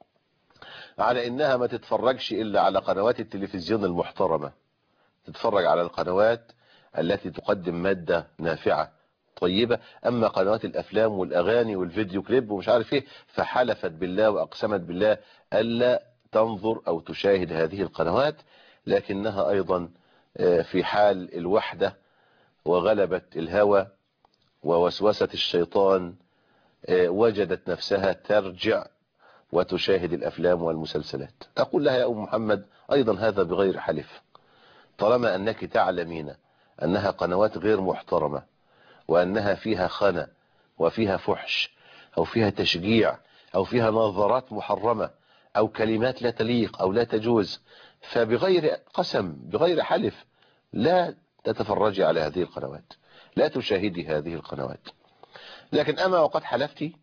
[SPEAKER 2] على إنها ما تتفرجش إلا على قنوات التلفزيون المحترمة، تتفرج على القنوات التي تقدم مادة نافعة طيبة. أما قنوات الأفلام والأغاني والفيديو كليب ومش عارف إيه فحلفت بالله وأقسمت بالله ألا تنظر أو تشاهد هذه القنوات. لكنها أيضا في حال الوحدة وغلبة الهوى ووسوسة الشيطان وجدت نفسها ترجع وتشاهد الأفلام والمسلسلات. أقول لها يا أم محمد أيضا هذا بغير حلف، طالما أنك تعلمين أنها قنوات غير محترمة وأنها فيها خنا وفيها فحش أو فيها تشجيع أو فيها نظرات محرمة أو كلمات لا تليق أو لا تجوز، فبغير قسم بغير حلف لا تتفرجي على هذه القنوات، لا تشاهدي هذه القنوات. لكن أما وقد حلفتي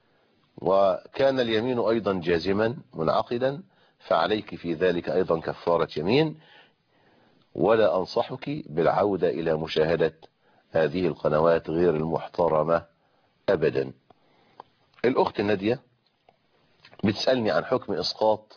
[SPEAKER 2] وكان اليمين أيضا جازما منعقدا فعليك في ذلك أيضا كفارة يمين، ولا أنصحك بالعودة إلى مشاهدة هذه القنوات غير المحترمة أبدا. الأخت نادية بتسألني عن حكم إسقاط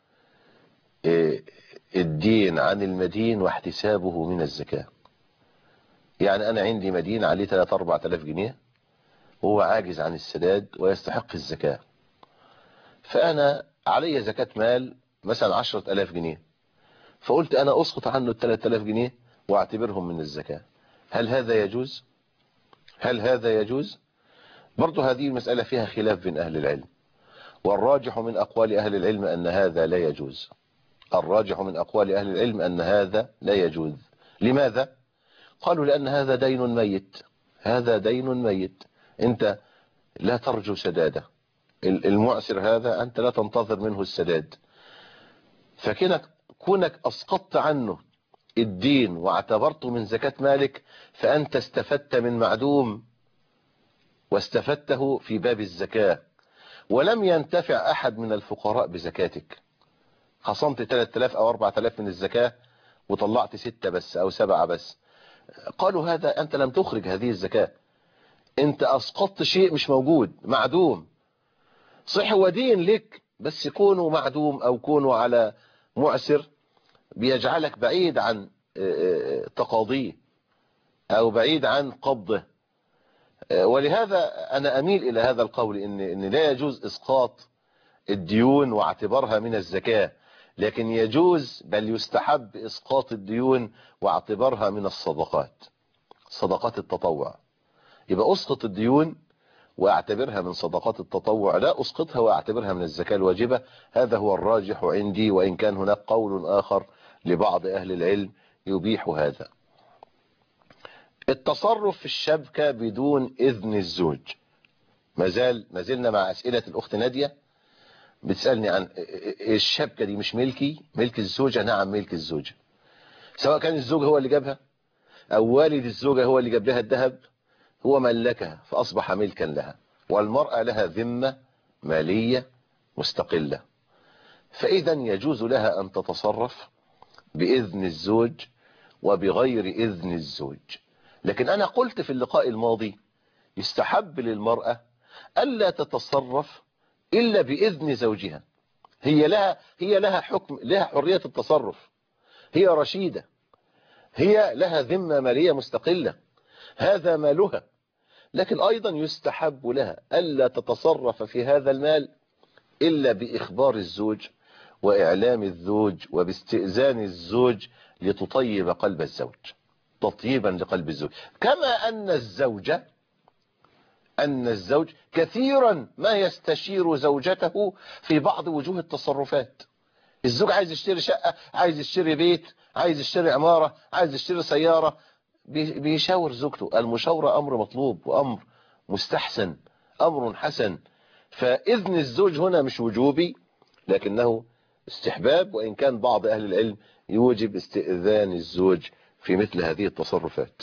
[SPEAKER 2] الدين عن المدين واحتسابه من الزكاة. يعني أنا عندي مدين عليه ثلاثة أربعة آلاف جنيه وهو عاجز عن السداد ويستحق الزكاة، فأنا علي زكاة مال مثلا عشرة آلاف جنيه، فقلت أنا أسقط عنه الثلاثة آلاف جنيه واعتبرهم من الزكاة. هل هذا يجوز؟ هل هذا يجوز؟ برضو هذه المسألة فيها خلاف بين أهل العلم، والراجح من أقوال أهل العلم أن هذا لا يجوز. الراجح من أقوال أهل العلم أن هذا لا يجوز. لماذا؟ قالوا لأن هذا دين ميت، هذا دين ميت، أنت لا ترجو سداده، المعسر هذا أنت لا تنتظر منه السداد، فكونك كونك أسقطت عنه الدين واعتبرته من زكاة مالك فأنت استفدت من معدوم واستفدته في باب الزكاة، ولم ينتفع أحد من الفقراء بزكاتك. خصمت ثلاثة آلاف أو أربعة آلاف من الزكاة وطلعت ستة بس أو سبعة بس، قالوا هذا أنت لم تخرج هذه الزكاة، أنت أسقطت شيء مش موجود، معدوم. صح هو دين لك بس كونه معدوم أو كونه على معسر بيجعلك بعيد عن تقاضيه أو بعيد عن قبضه. ولهذا أنا أميل إلى هذا القول إن, إن لا يجوز إسقاط الديون واعتبارها من الزكاة، لكن يجوز بل يستحب إسقاط الديون واعتبارها من الصدقات، صدقات التطوع. يبقى أسقط الديون وأعتبرها من صدقات التطوع، لا أسقطها وأعتبرها من الزكاة الواجبة. هذا هو الراجح عندي، وإن كان هناك قول آخر لبعض أهل العلم يبيح هذا. التصرف في الشبكة بدون إذن الزوج، مازال ما زلنا مع أسئلة الأخت نادية بتسألني عن الشبكة دي مش ملكي، ملك الزوجة؟ نعم ملك الزوجة، سواء كان الزوج هو اللي جابها أو والد الزوجة هو اللي جاب لها الذهب، هو ملكها فأصبح ملكا لها. والمرأة لها ذمة مالية مستقلة، فإذا يجوز لها أن تتصرف بإذن الزوج وبغير إذن الزوج. لكن أنا قلت في اللقاء الماضي يستحب للمرأة ألا تتصرف إلا بإذن زوجها. هي لها هي لها حكم، لها حرية التصرف، هي رشيدة، هي لها ذمة مالية مستقلة، هذا مالها. لكن أيضا يستحب لها ألا تتصرف في هذا المال إلا بإخبار الزوج وإعلام الزوج وباستئذان الزوج لتطيب قلب الزوج، تطيبا لقلب الزوج. كما أن الزوجة أن الزوج كثيرا ما يستشير زوجته في بعض وجوه التصرفات. الزوج عايز يشتري شقة، عايز يشتري بيت، عايز يشتري عمارة، عايز يشتري سيارة، بيشاور زوجته. المشاورة أمر مطلوب وأمر مستحسن، أمر حسن. فإذن الزوج هنا مش وجوبي لكنه استحباب، وإن كان بعض أهل العلم يوجب استئذان الزوج في مثل هذه التصرفات.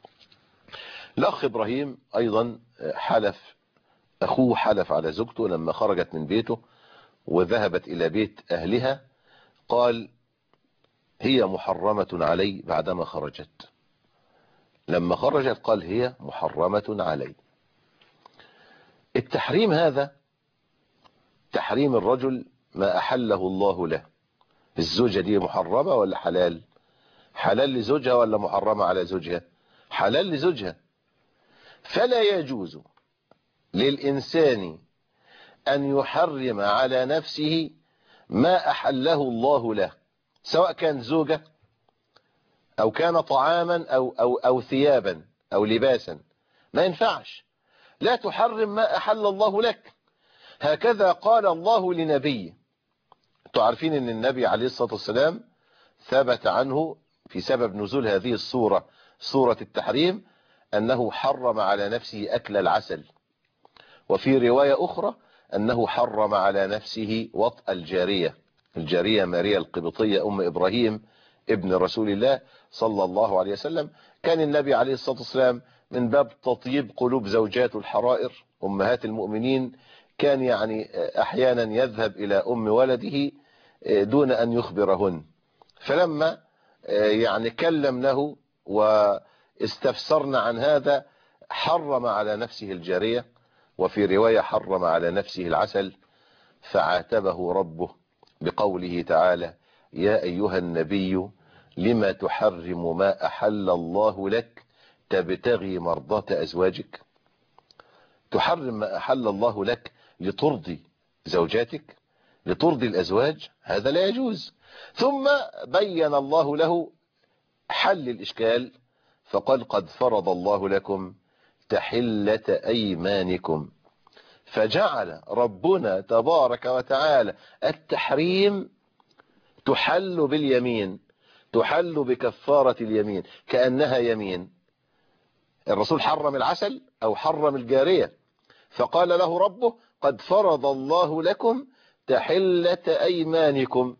[SPEAKER 2] الأخ إبراهيم أيضا حلف، أخوه حلف على زوجته لما خرجت من بيته وذهبت إلى بيت أهلها، قال هي محرمة علي بعدما خرجت. لما خرجت قال هي محرمة علي. التحريم هذا تحريم الرجل ما أحله الله له. الزوجة دي محرمة ولا حلال؟ حلال لزوجها ولا محرمة على زوجها؟ حلال لزوجها. فلا يجوز للإنسان أن يحرم على نفسه ما أحله الله له، سواء كان زوجة أو كان طعاما أو, أو, أو ثيابا أو لباسا. ما ينفعش، لا تحرم ما أحل الله لك. هكذا قال الله لنبيه. انتوا عارفين ان النبي عليه الصلاة والسلام ثبت عنه في سبب نزول هذه السورة، سورة التحريم، أنه حرم على نفسه أكل العسل، وفي رواية أخرى أنه حرم على نفسه وطأ الجارية، الجارية ماريا القبطية أم إبراهيم ابن رسول الله صلى الله عليه وسلم. كان النبي عليه الصلاة والسلام من باب تطيب قلوب زوجات الحرائر أمهات المؤمنين كان يعني أحيانا يذهب إلى أم ولده دون أن يخبرهن، فلما يعني كلمنه واستفسرنا عن هذا حرم على نفسه الجارية، وفي رواية حرم على نفسه العسل، فعاتبه ربه بقوله تعالى يا أيها النبي لما تحرم ما أحل الله لك تبتغي مرضات أزواجك. تحرم ما أحل الله لك لترضي زوجاتك، لترضي الأزواج، هذا لا يجوز. ثم بين الله له حل الإشكال فقال قد فرض الله لكم تحلة أيمانكم، فجعل ربنا تبارك وتعالى التحريم تحل باليمين، تحل بكفارة اليمين كأنها يمين. الرسول حرم العسل أو حرم الجارية، فقال له ربه قد فرض الله لكم تحلة أيمانكم.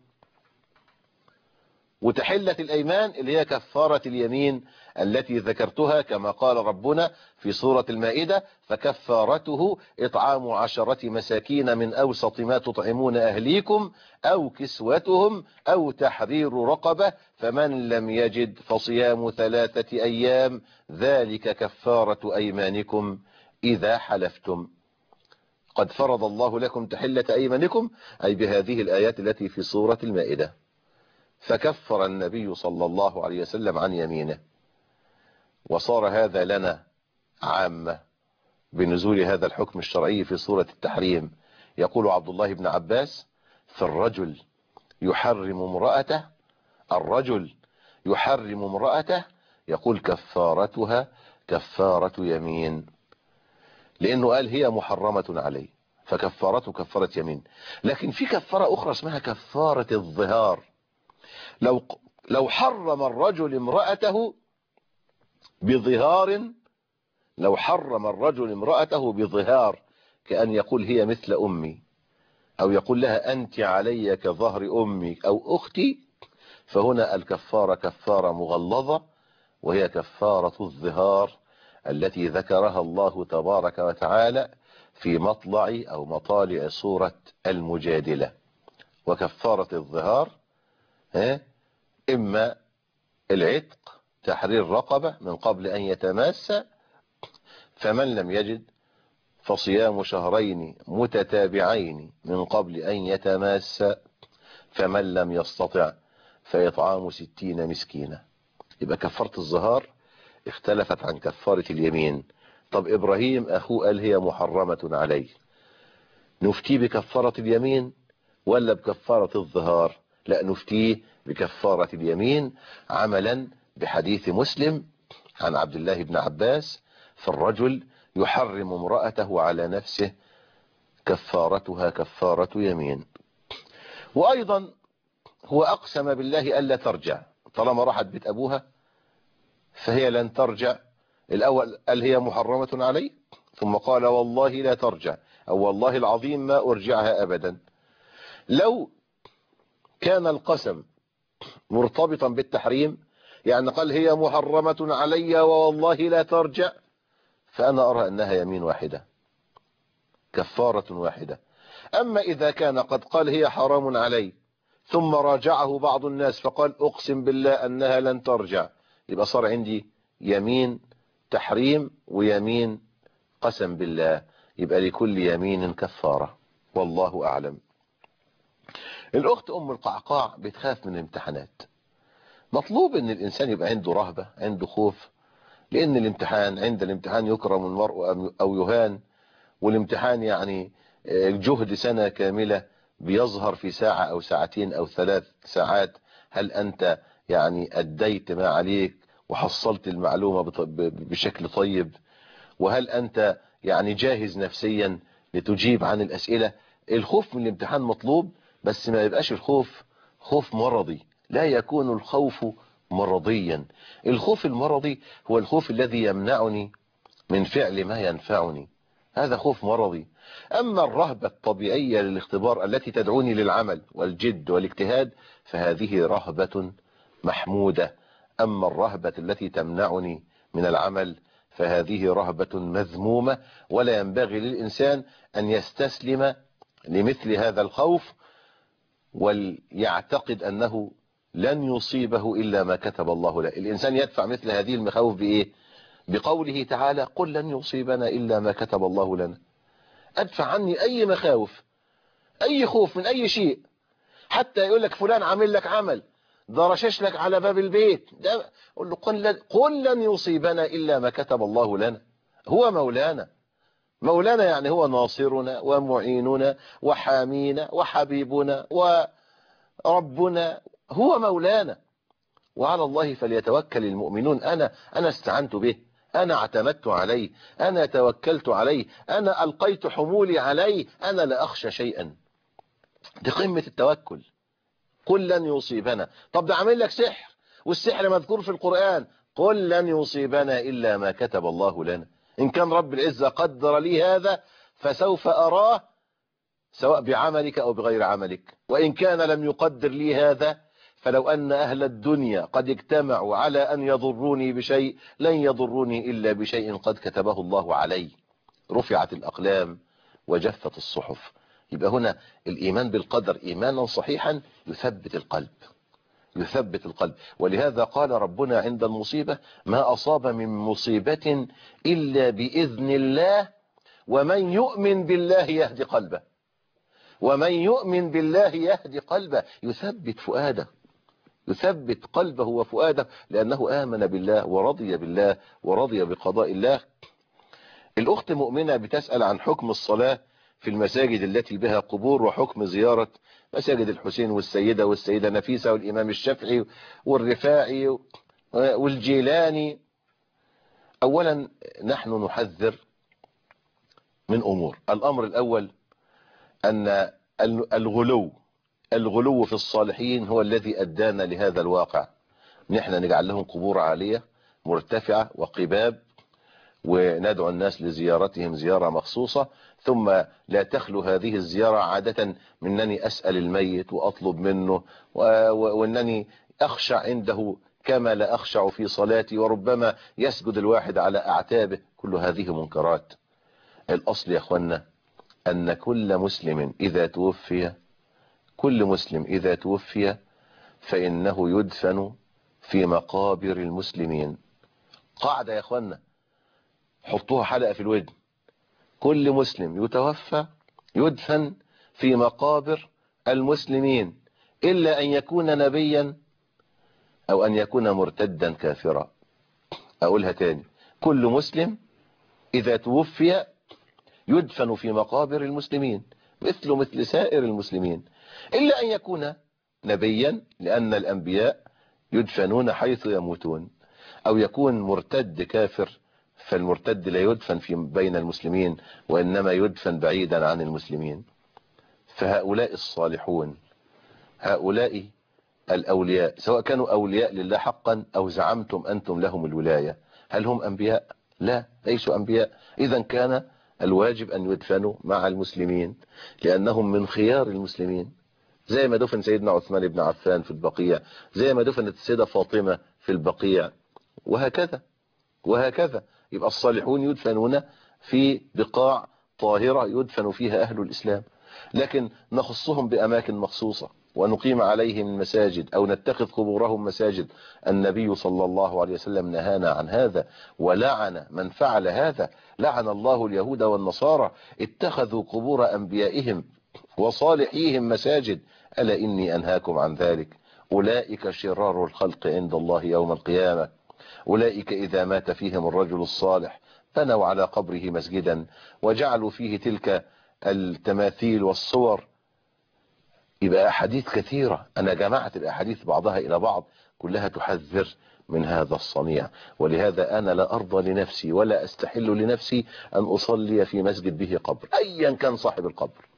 [SPEAKER 2] وتحلة الأيمان اللي هي كفارة اليمين التي ذكرتها كما قال ربنا في سورة المائدة فكفارته إطعام عشرة مساكين من أوسط ما تطعمون أهليكم أو كسوتهم أو تحرير رقبة فمن لم يجد فصيام ثلاثة أيام ذلك كفارة أيمانكم إذا حلفتم. قد فرض الله لكم تحلة أيمانكم أي بهذه الآيات التي في سورة المائدة. فكفر النبي صلى الله عليه وسلم عن يمينه، وصار هذا لنا عامة بنزول هذا الحكم الشرعي في سورة التحريم. يقول عبد الله بن عباس فالرجل يحرم امرأته، الرجل يحرم امرأته يقول كفارتها كفارة يمين. لأنه قال هي محرمة عليه فكفارته كفارة يمين. لكن في كفارة أخرى اسمها كفارة الظهار. لو لو حرم الرجل امرأته بظهار لو حرم الرجل امرأته بظهار كأن يقول هي مثل أمي، أو يقول لها أنت علي كظهر أمي أو أختي، فهنا الكفارة كفارة مغلظة، وهي كفارة الظهار التي ذكرها الله تبارك وتعالى في مطلع أو مطالع سورة المجادلة. وكفارة الظهار إما العتق تحرير رقبة من قبل أن يتماس، فمن لم يجد فصيام شهرين متتابعين من قبل أن يتماس، فمن لم يستطع فإطعام ستين مسكينا. يبقى كفارة الظهار اختلفت عن كفارة اليمين. طب إبراهيم أخوه قال هي محرمة عليه، نفتيه بكفارة اليمين ولا بكفارة الظهار؟ لا، نفتيه بكفارة اليمين عملا بحديث مسلم عن عبد الله بن عباس في الرجل يحرم امرأته على نفسه كفارتها كفارة يمين. وأيضا هو أقسم بالله ألا ترجع، طالما راحت بيت أبوها فهي لن ترجع. الأول قال هي محرمة عليه، ثم قال والله لا ترجع، أو والله العظيم ما أرجعها أبدا. لو كان القسم مرتبطا بالتحريم، يعني قال هي محرمة علي والله لا ترجع، فأنا أرى أنها يمين واحدة كفارة واحدة. أما إذا كان قد قال هي حرام علي ثم راجعه بعض الناس فقال أقسم بالله أنها لن ترجع، يبقى صار عندي يمين تحريم ويمين قسم بالله، يبقى لكل يمين كفارة، والله أعلم. الأخت أم القعقاع بتخاف من الامتحانات. مطلوب أن الإنسان يبقى عنده رهبة، عنده خوف، لأن الامتحان عند الامتحان يكرم المرء أو يهان، والامتحان يعني جهد سنة كاملة بيظهر في ساعة أو ساعتين أو ثلاث ساعات. هل أنت يعني أديت ما عليك وحصلت المعلومة بشكل طيب؟ وهل أنت يعني جاهز نفسيا لتجيب عن الأسئلة؟ الخوف من الامتحان مطلوب، بس ما يبقاش الخوف خوف مرضي، لا يكون الخوف مرضيا. الخوف المرضي هو الخوف الذي يمنعني من فعل ما ينفعني، هذا خوف مرضي. أما الرهبة الطبيعية للاختبار التي تدعوني للعمل والجد والاجتهاد فهذه رهبة محمودة. أما الرهبة التي تمنعني من العمل فهذه رهبة مذمومة، ولا ينبغي للإنسان أن يستسلم لمثل هذا الخوف وليعتقد أنه لن يصيبه إلا ما كتب الله له. الإنسان يدفع مثل هذه المخاوف بإيه؟ بقوله تعالى قل لن يصيبنا إلا ما كتب الله لنا. أدفع عني أي مخاوف، أي خوف من أي شيء، حتى يقول لك فلان عامل لك عمل، ده رشش لك على باب البيت، ده قل له قل, قل لن يصيبنا إلا ما كتب الله لنا. هو مولانا، مولانا يعني هو ناصرنا ومعيننا وحامينا وحبيبنا وربنا، هو مولانا. وعلى الله فليتوكل المؤمنون. أنا أنا استعنت به، أنا اعتمدت عليه، أنا توكلت عليه، أنا ألقيت حمولي عليه، أنا لا أخشى شيئا. دي قمة التوكل. قل لن يصيبنا. طب ده عامل لك سحر، والسحر مذكور في القرآن، قل لن يصيبنا إلا ما كتب الله لنا. إن كان رب العزة قدر لي هذا فسوف أراه، سواء بعملك أو بغير عملك. وإن كان لم يقدر لي هذا فلو أن أهل الدنيا قد اجتمعوا على أن يضروني بشيء لن يضروني إلا بشيء قد كتبه الله علي. رفعت الأقلام وجفت الصحف. يبقى هنا الإيمان بالقدر إيمانا صحيحا يثبت القلب، يثبت القلب. ولهذا قال ربنا عند المصيبة ما أصاب من مصيبة إلا بإذن الله ومن يؤمن بالله يهدي قلبه. ومن يؤمن بالله يهدي قلبه، يثبت فؤاده، يثبت قلبه وفؤاده، لأنه آمن بالله ورضي بالله ورضي بقضاء الله. الأخت مؤمنة بتسأل عن حكم الصلاة في المساجد التي بها قبور، وحكم زيارة مساجد الحسين والسيدة والسيدة نفيسة والإمام الشافعي والرفاعي والجيلاني. أولا نحن نحذر من أمور. الأمر الأول أن الغلو الغلو في الصالحين هو الذي أدانا لهذا الواقع. نحن نجعل لهم قبور عالية مرتفعة وقباب، وندعو الناس لزيارتهم زيارة مخصوصة، ثم لا تخلو هذه الزيارة عادة منني أسأل الميت وأطلب منه، وأنني أخشع عنده كما لا أخشع في صلاتي، وربما يسجد الواحد على أعتابه. كل هذه منكرات. الأصل يا أخوانا أن كل مسلم إذا توفي كل مسلم إذا توفي فإنه يدفن في مقابر المسلمين. قاعدة يا أخوانا، حطوها حلقة في الودن. كل مسلم يتوفى يدفن في مقابر المسلمين إلا أن يكون نبيا أو أن يكون مرتدا كافرا. أقولها تاني، كل مسلم إذا توفي يدفن في مقابر المسلمين مثل مثل سائر المسلمين، إلا أن يكون نبيا، لأن الأنبياء يدفنون حيث يموتون، أو يكون مرتد كافر، فالمرتد لا يدفن في بين المسلمين وإنما يدفن بعيدا عن المسلمين. فهؤلاء الصالحون، هؤلاء الأولياء، سواء كانوا أولياء لله حقا أو زعمتم أنتم لهم الولاية، هل هم أنبياء؟ لا، ليسوا أنبياء. إذا كان الواجب أن يدفنوا مع المسلمين لأنهم من خيار المسلمين، زي ما دفن سيدنا عثمان بن عفان في البقيع، زي ما دفنت السيدة فاطمة في البقيع، وهكذا وهكذا. يبقى الصالحون يدفنون في بقاع طاهرة يدفن فيها أهل الإسلام، لكن نخصهم بأماكن مخصوصة ونقيم عليهم المساجد أو نتخذ قبورهم مساجد. النبي صلى الله عليه وسلم نهانا عن هذا ولعن من فعل هذا. لعن الله اليهود والنصارى اتخذوا قبور أنبيائهم وصالحيهم مساجد، ألا إني أنهاكم عن ذلك. أولئك شرار الخلق عند الله يوم القيامة. أولئك إذا مات فيهم الرجل الصالح بنوا على قبره مسجدا وجعلوا فيه تلك التماثيل والصور. يبقى أحاديث كثيرة، أنا جمعت الأحاديث بعضها إلى بعض كلها تحذر من هذا الصنيع. ولهذا أنا لا أرضى لنفسي ولا أستحل لنفسي أن أصلي في مسجد به قبر، أيا كان صاحب القبر،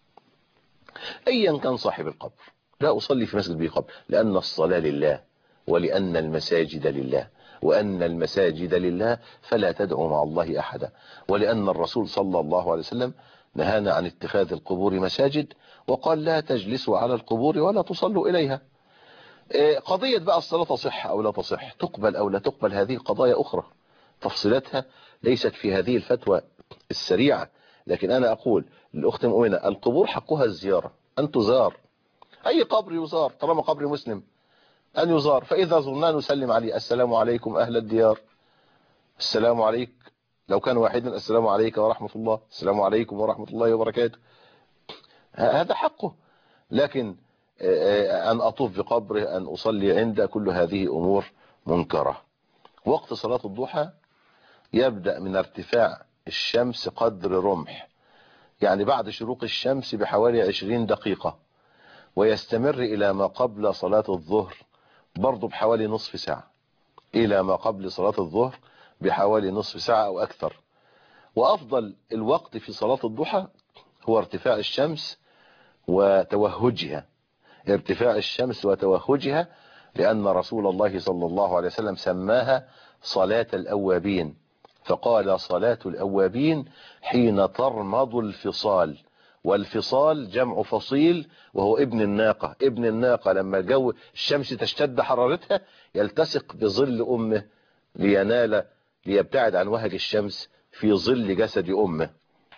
[SPEAKER 2] أيا كان صاحب القبر لا أصلي في مسجد به قبر، لأن الصلاة لله ولأن المساجد لله، وأن المساجد لله فلا تدعوا مع الله أحدا، ولأن الرسول صلى الله عليه وسلم نهانا عن اتخاذ القبور مساجد، وقال لا تجلسوا على القبور ولا تصلوا إليها. قضية بقى الصلاة تصح أو لا تصح، تقبل أو لا تقبل، هذه قضايا أخرى تفصيلاتها ليست في هذه الفتوى السريعة. لكن أنا أقول للأخت مؤمنة القبور حقها الزيارة، أن تزار، أي قبر يزار طالما قبر مسلم أن يزار. فإذا زرنا نسلم عليه، السلام عليكم أهل الديار، السلام عليك، لو كان واحدا السلام عليك ورحمة الله، السلام عليكم ورحمة الله وبركاته، هذا حقه. لكن أن أطوف بقبره، أن أصلي عنده، كل هذه أمور منكرة. وقت صلاة الضحى يبدأ من ارتفاع الشمس قدر رمح، يعني بعد شروق الشمس بحوالي عشرين دقيقة، ويستمر إلى ما قبل صلاة الظهر برضو بحوالي نصف ساعة، إلى ما قبل صلاة الظهر بحوالي نصف ساعة أو أكثر. وأفضل الوقت في صلاة الضحى هو ارتفاع الشمس وتوهجها، ارتفاع الشمس وتوهجها، لأن رسول الله صلى الله عليه وسلم سماها صلاة الأوابين، فقال صلاة الأوابين حين ترمض الفصال، والفصال جمع فصيل وهو ابن الناقة. ابن الناقة لما الجو الشمس تشتد حرارتها يلتصق بظل أمه لينال ليبتعد عن وهج الشمس في ظل جسد أمه.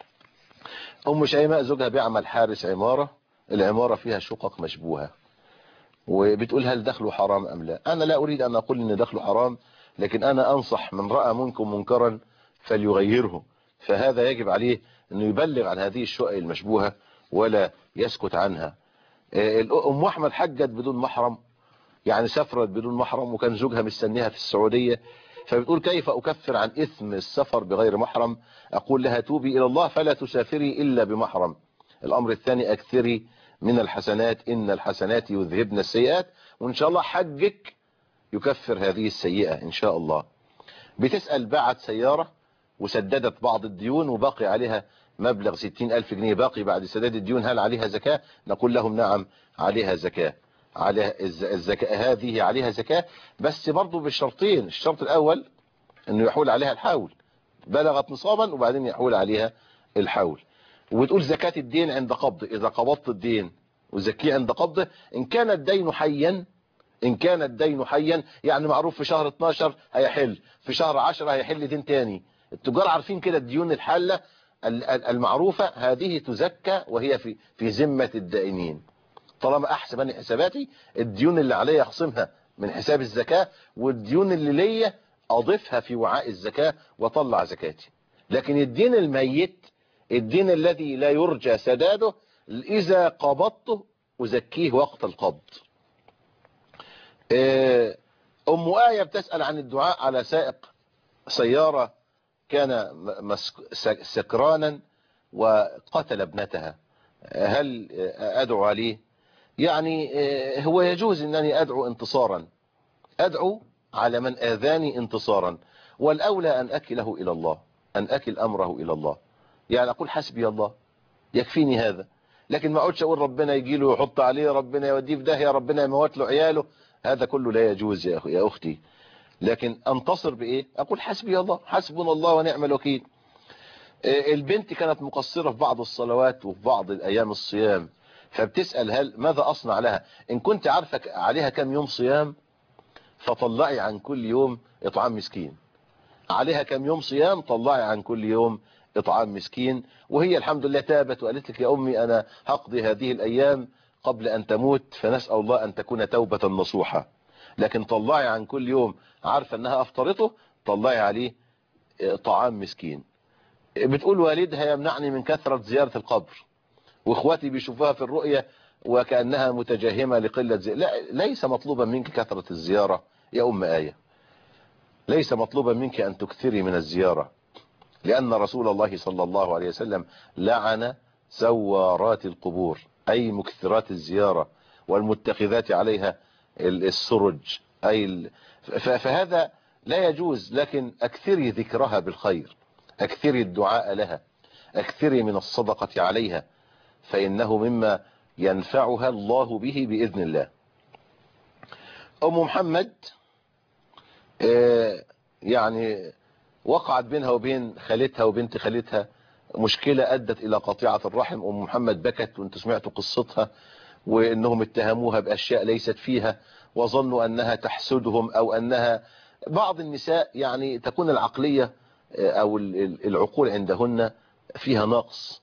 [SPEAKER 2] أم شيماء زوجها بيعمل حارس عمارة، العمارة فيها شقق مشبوهة، وبتقول هل دخله حرام أم لا؟ أنا لا أريد أن أقول إن دخله حرام، لكن أنا أنصح من رأى منكم منكرا فليغيره. فهذا يجب عليه أنه يبلغ عن هذه الشقق المشبوهة ولا يسكت عنها. أم أحمد حجت بدون محرم، يعني سافرت بدون محرم وكان زوجها مستنيها في السعودية، فبتقول كيف أكفر عن إثم السفر بغير محرم؟ أقول لها توبي إلى الله فلا تسافري إلا بمحرم. الأمر الثاني أكثري من الحسنات، إن الحسنات يذهبن السيئات، وإن شاء الله حجك يكفر هذه السيئة إن شاء الله. بتسأل باعت سيارة وسددت بعض الديون وباقي عليها مبلغ ستين ألف جنيه باقي بعد سداد الديون، هل عليها زكاة؟ نقول لهم نعم عليها زكاة، عليها الزكاة، هذه عليها زكاة، بس برضو بالشرطين. الشرط الأول أنه يحول عليها الحول، بلغت نصابا وبعدين يحول عليها الحول. وبتقول زكاة الدين عند قبضه، إذا قبضت الدين وزكيه عند قبضه. إن كان الدين حيا إن كان الدين حيا يعني معروف في شهر اتناشر هيحل، في شهر عشرة هيحل دين تاني. التجار عارفين كده الديون الحالة المعروفة هذه تزكى وهي في في ذمة الدائنين. طالما أحسب أنا حساباتي، الديون اللي عليا أخصمها من حساب الزكاة، والديون اللي ليا أضيفها في وعاء الزكاة وطلع زكاتي. لكن الدين الميت، الدين الذي لا يرجى سداده، إذا قبضته أزكيه وقت القبض. أم آية بتسأل عن الدعاء على سائق سيارة كان سكرانا وقتل ابنتها، هل أدعو عليه؟ يعني هو يجوز أنني أدعو انتصارا، أدعو على من آذاني انتصارا، والأولى أن أكله إلى الله، أن أكل أمره إلى الله. يعني أقول حسبي الله يكفيني هذا، لكن ما أقولش أقول ربنا يجي له ويحط عليه، ربنا يوديه في داهية، ربنا يموت له عياله، هذا كله لا يجوز يا أخي يا أختي. لكن أنتصر بإيه؟ أقول حسبي الله، حسبنا الله ونعم الوكيل. البنت كانت مقصرة في بعض الصلوات وفي بعض الأيام الصيام، فبتسأل هل ماذا أصنع لها؟ إن كنت عارفة عليها كم يوم صيام فطلعي عن كل يوم إطعام مسكين. عليها كم يوم صيام طلعي عن كل يوم إطعام مسكين. وهي الحمد لله تابت وقالت لك يا أمي أنا هقضي هذه الأيام قبل أن تموت، فنسأل الله أن تكون توبة نصوحة. لكن طلعي عن كل يوم عارفة أنها أفطرته، طلعي عليه طعام مسكين. بتقول والدها يمنعني من كثرة زيارة القبر، واخواتي بيشوفوها في الرؤية وكأنها متجهمة لقلة زيارة. لا، ليس مطلوبا منك كثرة الزيارة يا أم آية، ليس مطلوبا منك أن تكثري من الزيارة، لأن رسول الله صلى الله عليه وسلم لعن زوارات القبور، أي مكثرات الزيارة والمتخذات عليها السرج، أي فهذا لا يجوز. لكن أكثري ذكرها بالخير، أكثري الدعاء لها، أكثري من الصدقة عليها، فإنه مما ينفعها الله به بإذن الله. أم محمد يعني وقعت بينها وبين خالتها وبنت خالتها مشكلة أدت إلى قطيعة الرحم. أم محمد بكت وانتم سمعتوا قصتها، وإنهم اتهموها بأشياء ليست فيها، وظنوا أنها تحسدهم أو أنها بعض النساء يعني تكون العقلية أو العقول عندهن فيها نقص،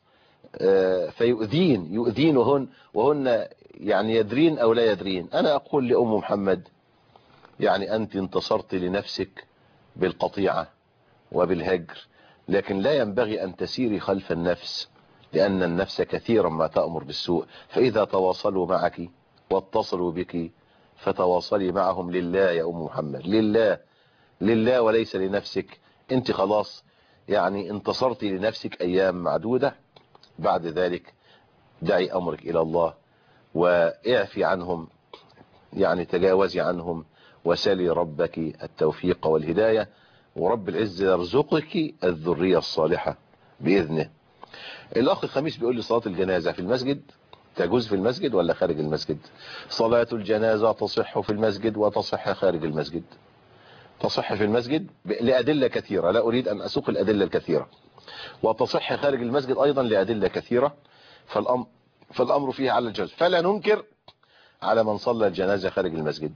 [SPEAKER 2] فيؤذين يؤذين وهن, وهن يعني يدرين أو لا يدرين. أنا أقول لأم محمد يعني أنت انتصرت لنفسك بالقطيعة وبالهجر، لكن لا ينبغي أن تسيري خلف النفس، لأن النفس كثيرا ما تأمر بالسوء. فإذا تواصلوا معك واتصلوا بك فتواصلي معهم لله يا أم محمد، لله لله وليس لنفسك. أنت خلاص يعني انتصرتي لنفسك أيام معدودة، بعد ذلك دعي أمرك إلى الله واعفي عنهم، يعني تجاوزي عنهم وسلي ربك التوفيق والهداية، ورب العزة يرزقك الذرية الصالحة بإذنه. الأخ خميس بيقول لي صلاة الجنازة في المسجد تجوز في المسجد ولا خارج المسجد؟ صلاة الجنازة تصح في المسجد وتصح خارج المسجد. تصح في المسجد لأدلة كثيرة، لا أريد أن أسوق الأدلة الكثيرة، وتصح خارج المسجد أيضا لأدلة كثيرة، فالأمر, فالأمر فيها على الجواز. فلا ننكر على من صلى الجنازة خارج المسجد،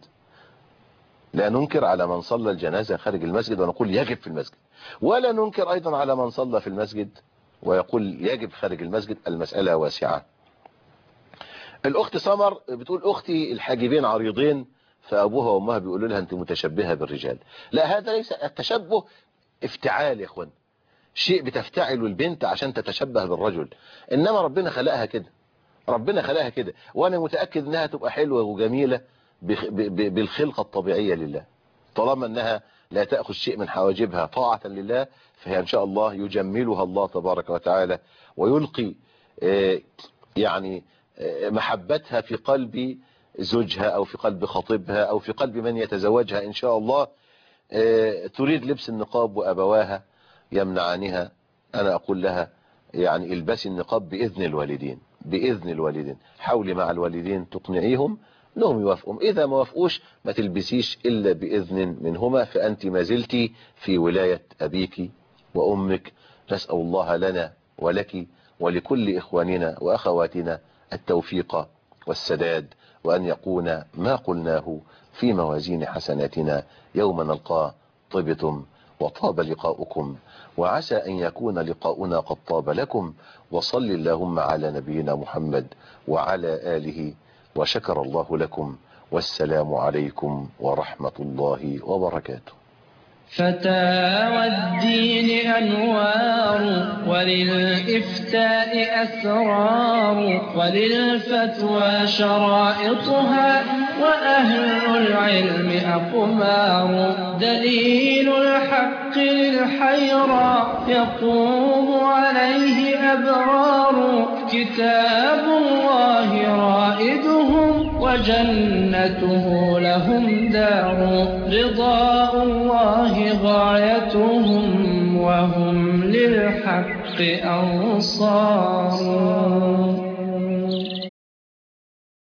[SPEAKER 2] لا ننكر على من صلى الجنازة خارج المسجد ونقول يجب في المسجد، ولا ننكر أيضا على من صلى في المسجد ويقول يجب خارج المسجد. المسألة واسعة. الأخت سمر بتقول أختي الحاجبين عريضين، فأبوها وأمها بيقولوا لها أنت متشبهة بالرجال. لا، هذا ليس التشبه، افتعال يا اخوان، شيء بتفتعله البنت عشان تتشبه بالرجل، إنما ربنا خلقها كده، ربنا خلقها كده، وأنا متأكد أنها تبقى حلوة وجميلة بالخلقة الطبيعية لله، طالما أنها لا تأخذ شيء من حواجبها طاعة لله، فهي إن شاء الله يجملها الله تبارك وتعالى، ويلقي يعني محبتها في قلب زوجها أو في قلب خطيبها أو في قلب من يتزوجها إن شاء الله. تريد لبس النقاب وأبواها يمنعانها، أنا أقول لها يعني البسي النقاب بإذن الوالدين، بإذن الوالدين، حاولي مع الوالدين تقنعيهم انهم يوافقوا، اذا ما وافقوش ما تلبسيش الا باذن منهما، فانت ما زلتي في ولاية ابيك وامك. نسأل الله لنا ولك ولكل اخواننا واخواتنا التوفيق والسداد، وان يكون ما قلناه في موازين حسناتنا يوم نلقاه. طبتم وطاب لقاؤكم، وعسى أن يكون لقاؤنا قد طاب لكم. وصل اللهم على نبينا محمد وعلى آله، وشكر الله لكم، والسلام عليكم ورحمة الله وبركاته.
[SPEAKER 21] فتاوى الدين أنوار، وللإفتاء أسرار، وللفتوى شرائطها، وأهل العلم أقمار. دليل الحق للحيرى يقوم عليه أبرار، كتاب الله رائدهم وجنته لهم دار. رضاء الله غايتهم وهم للحق أنصار.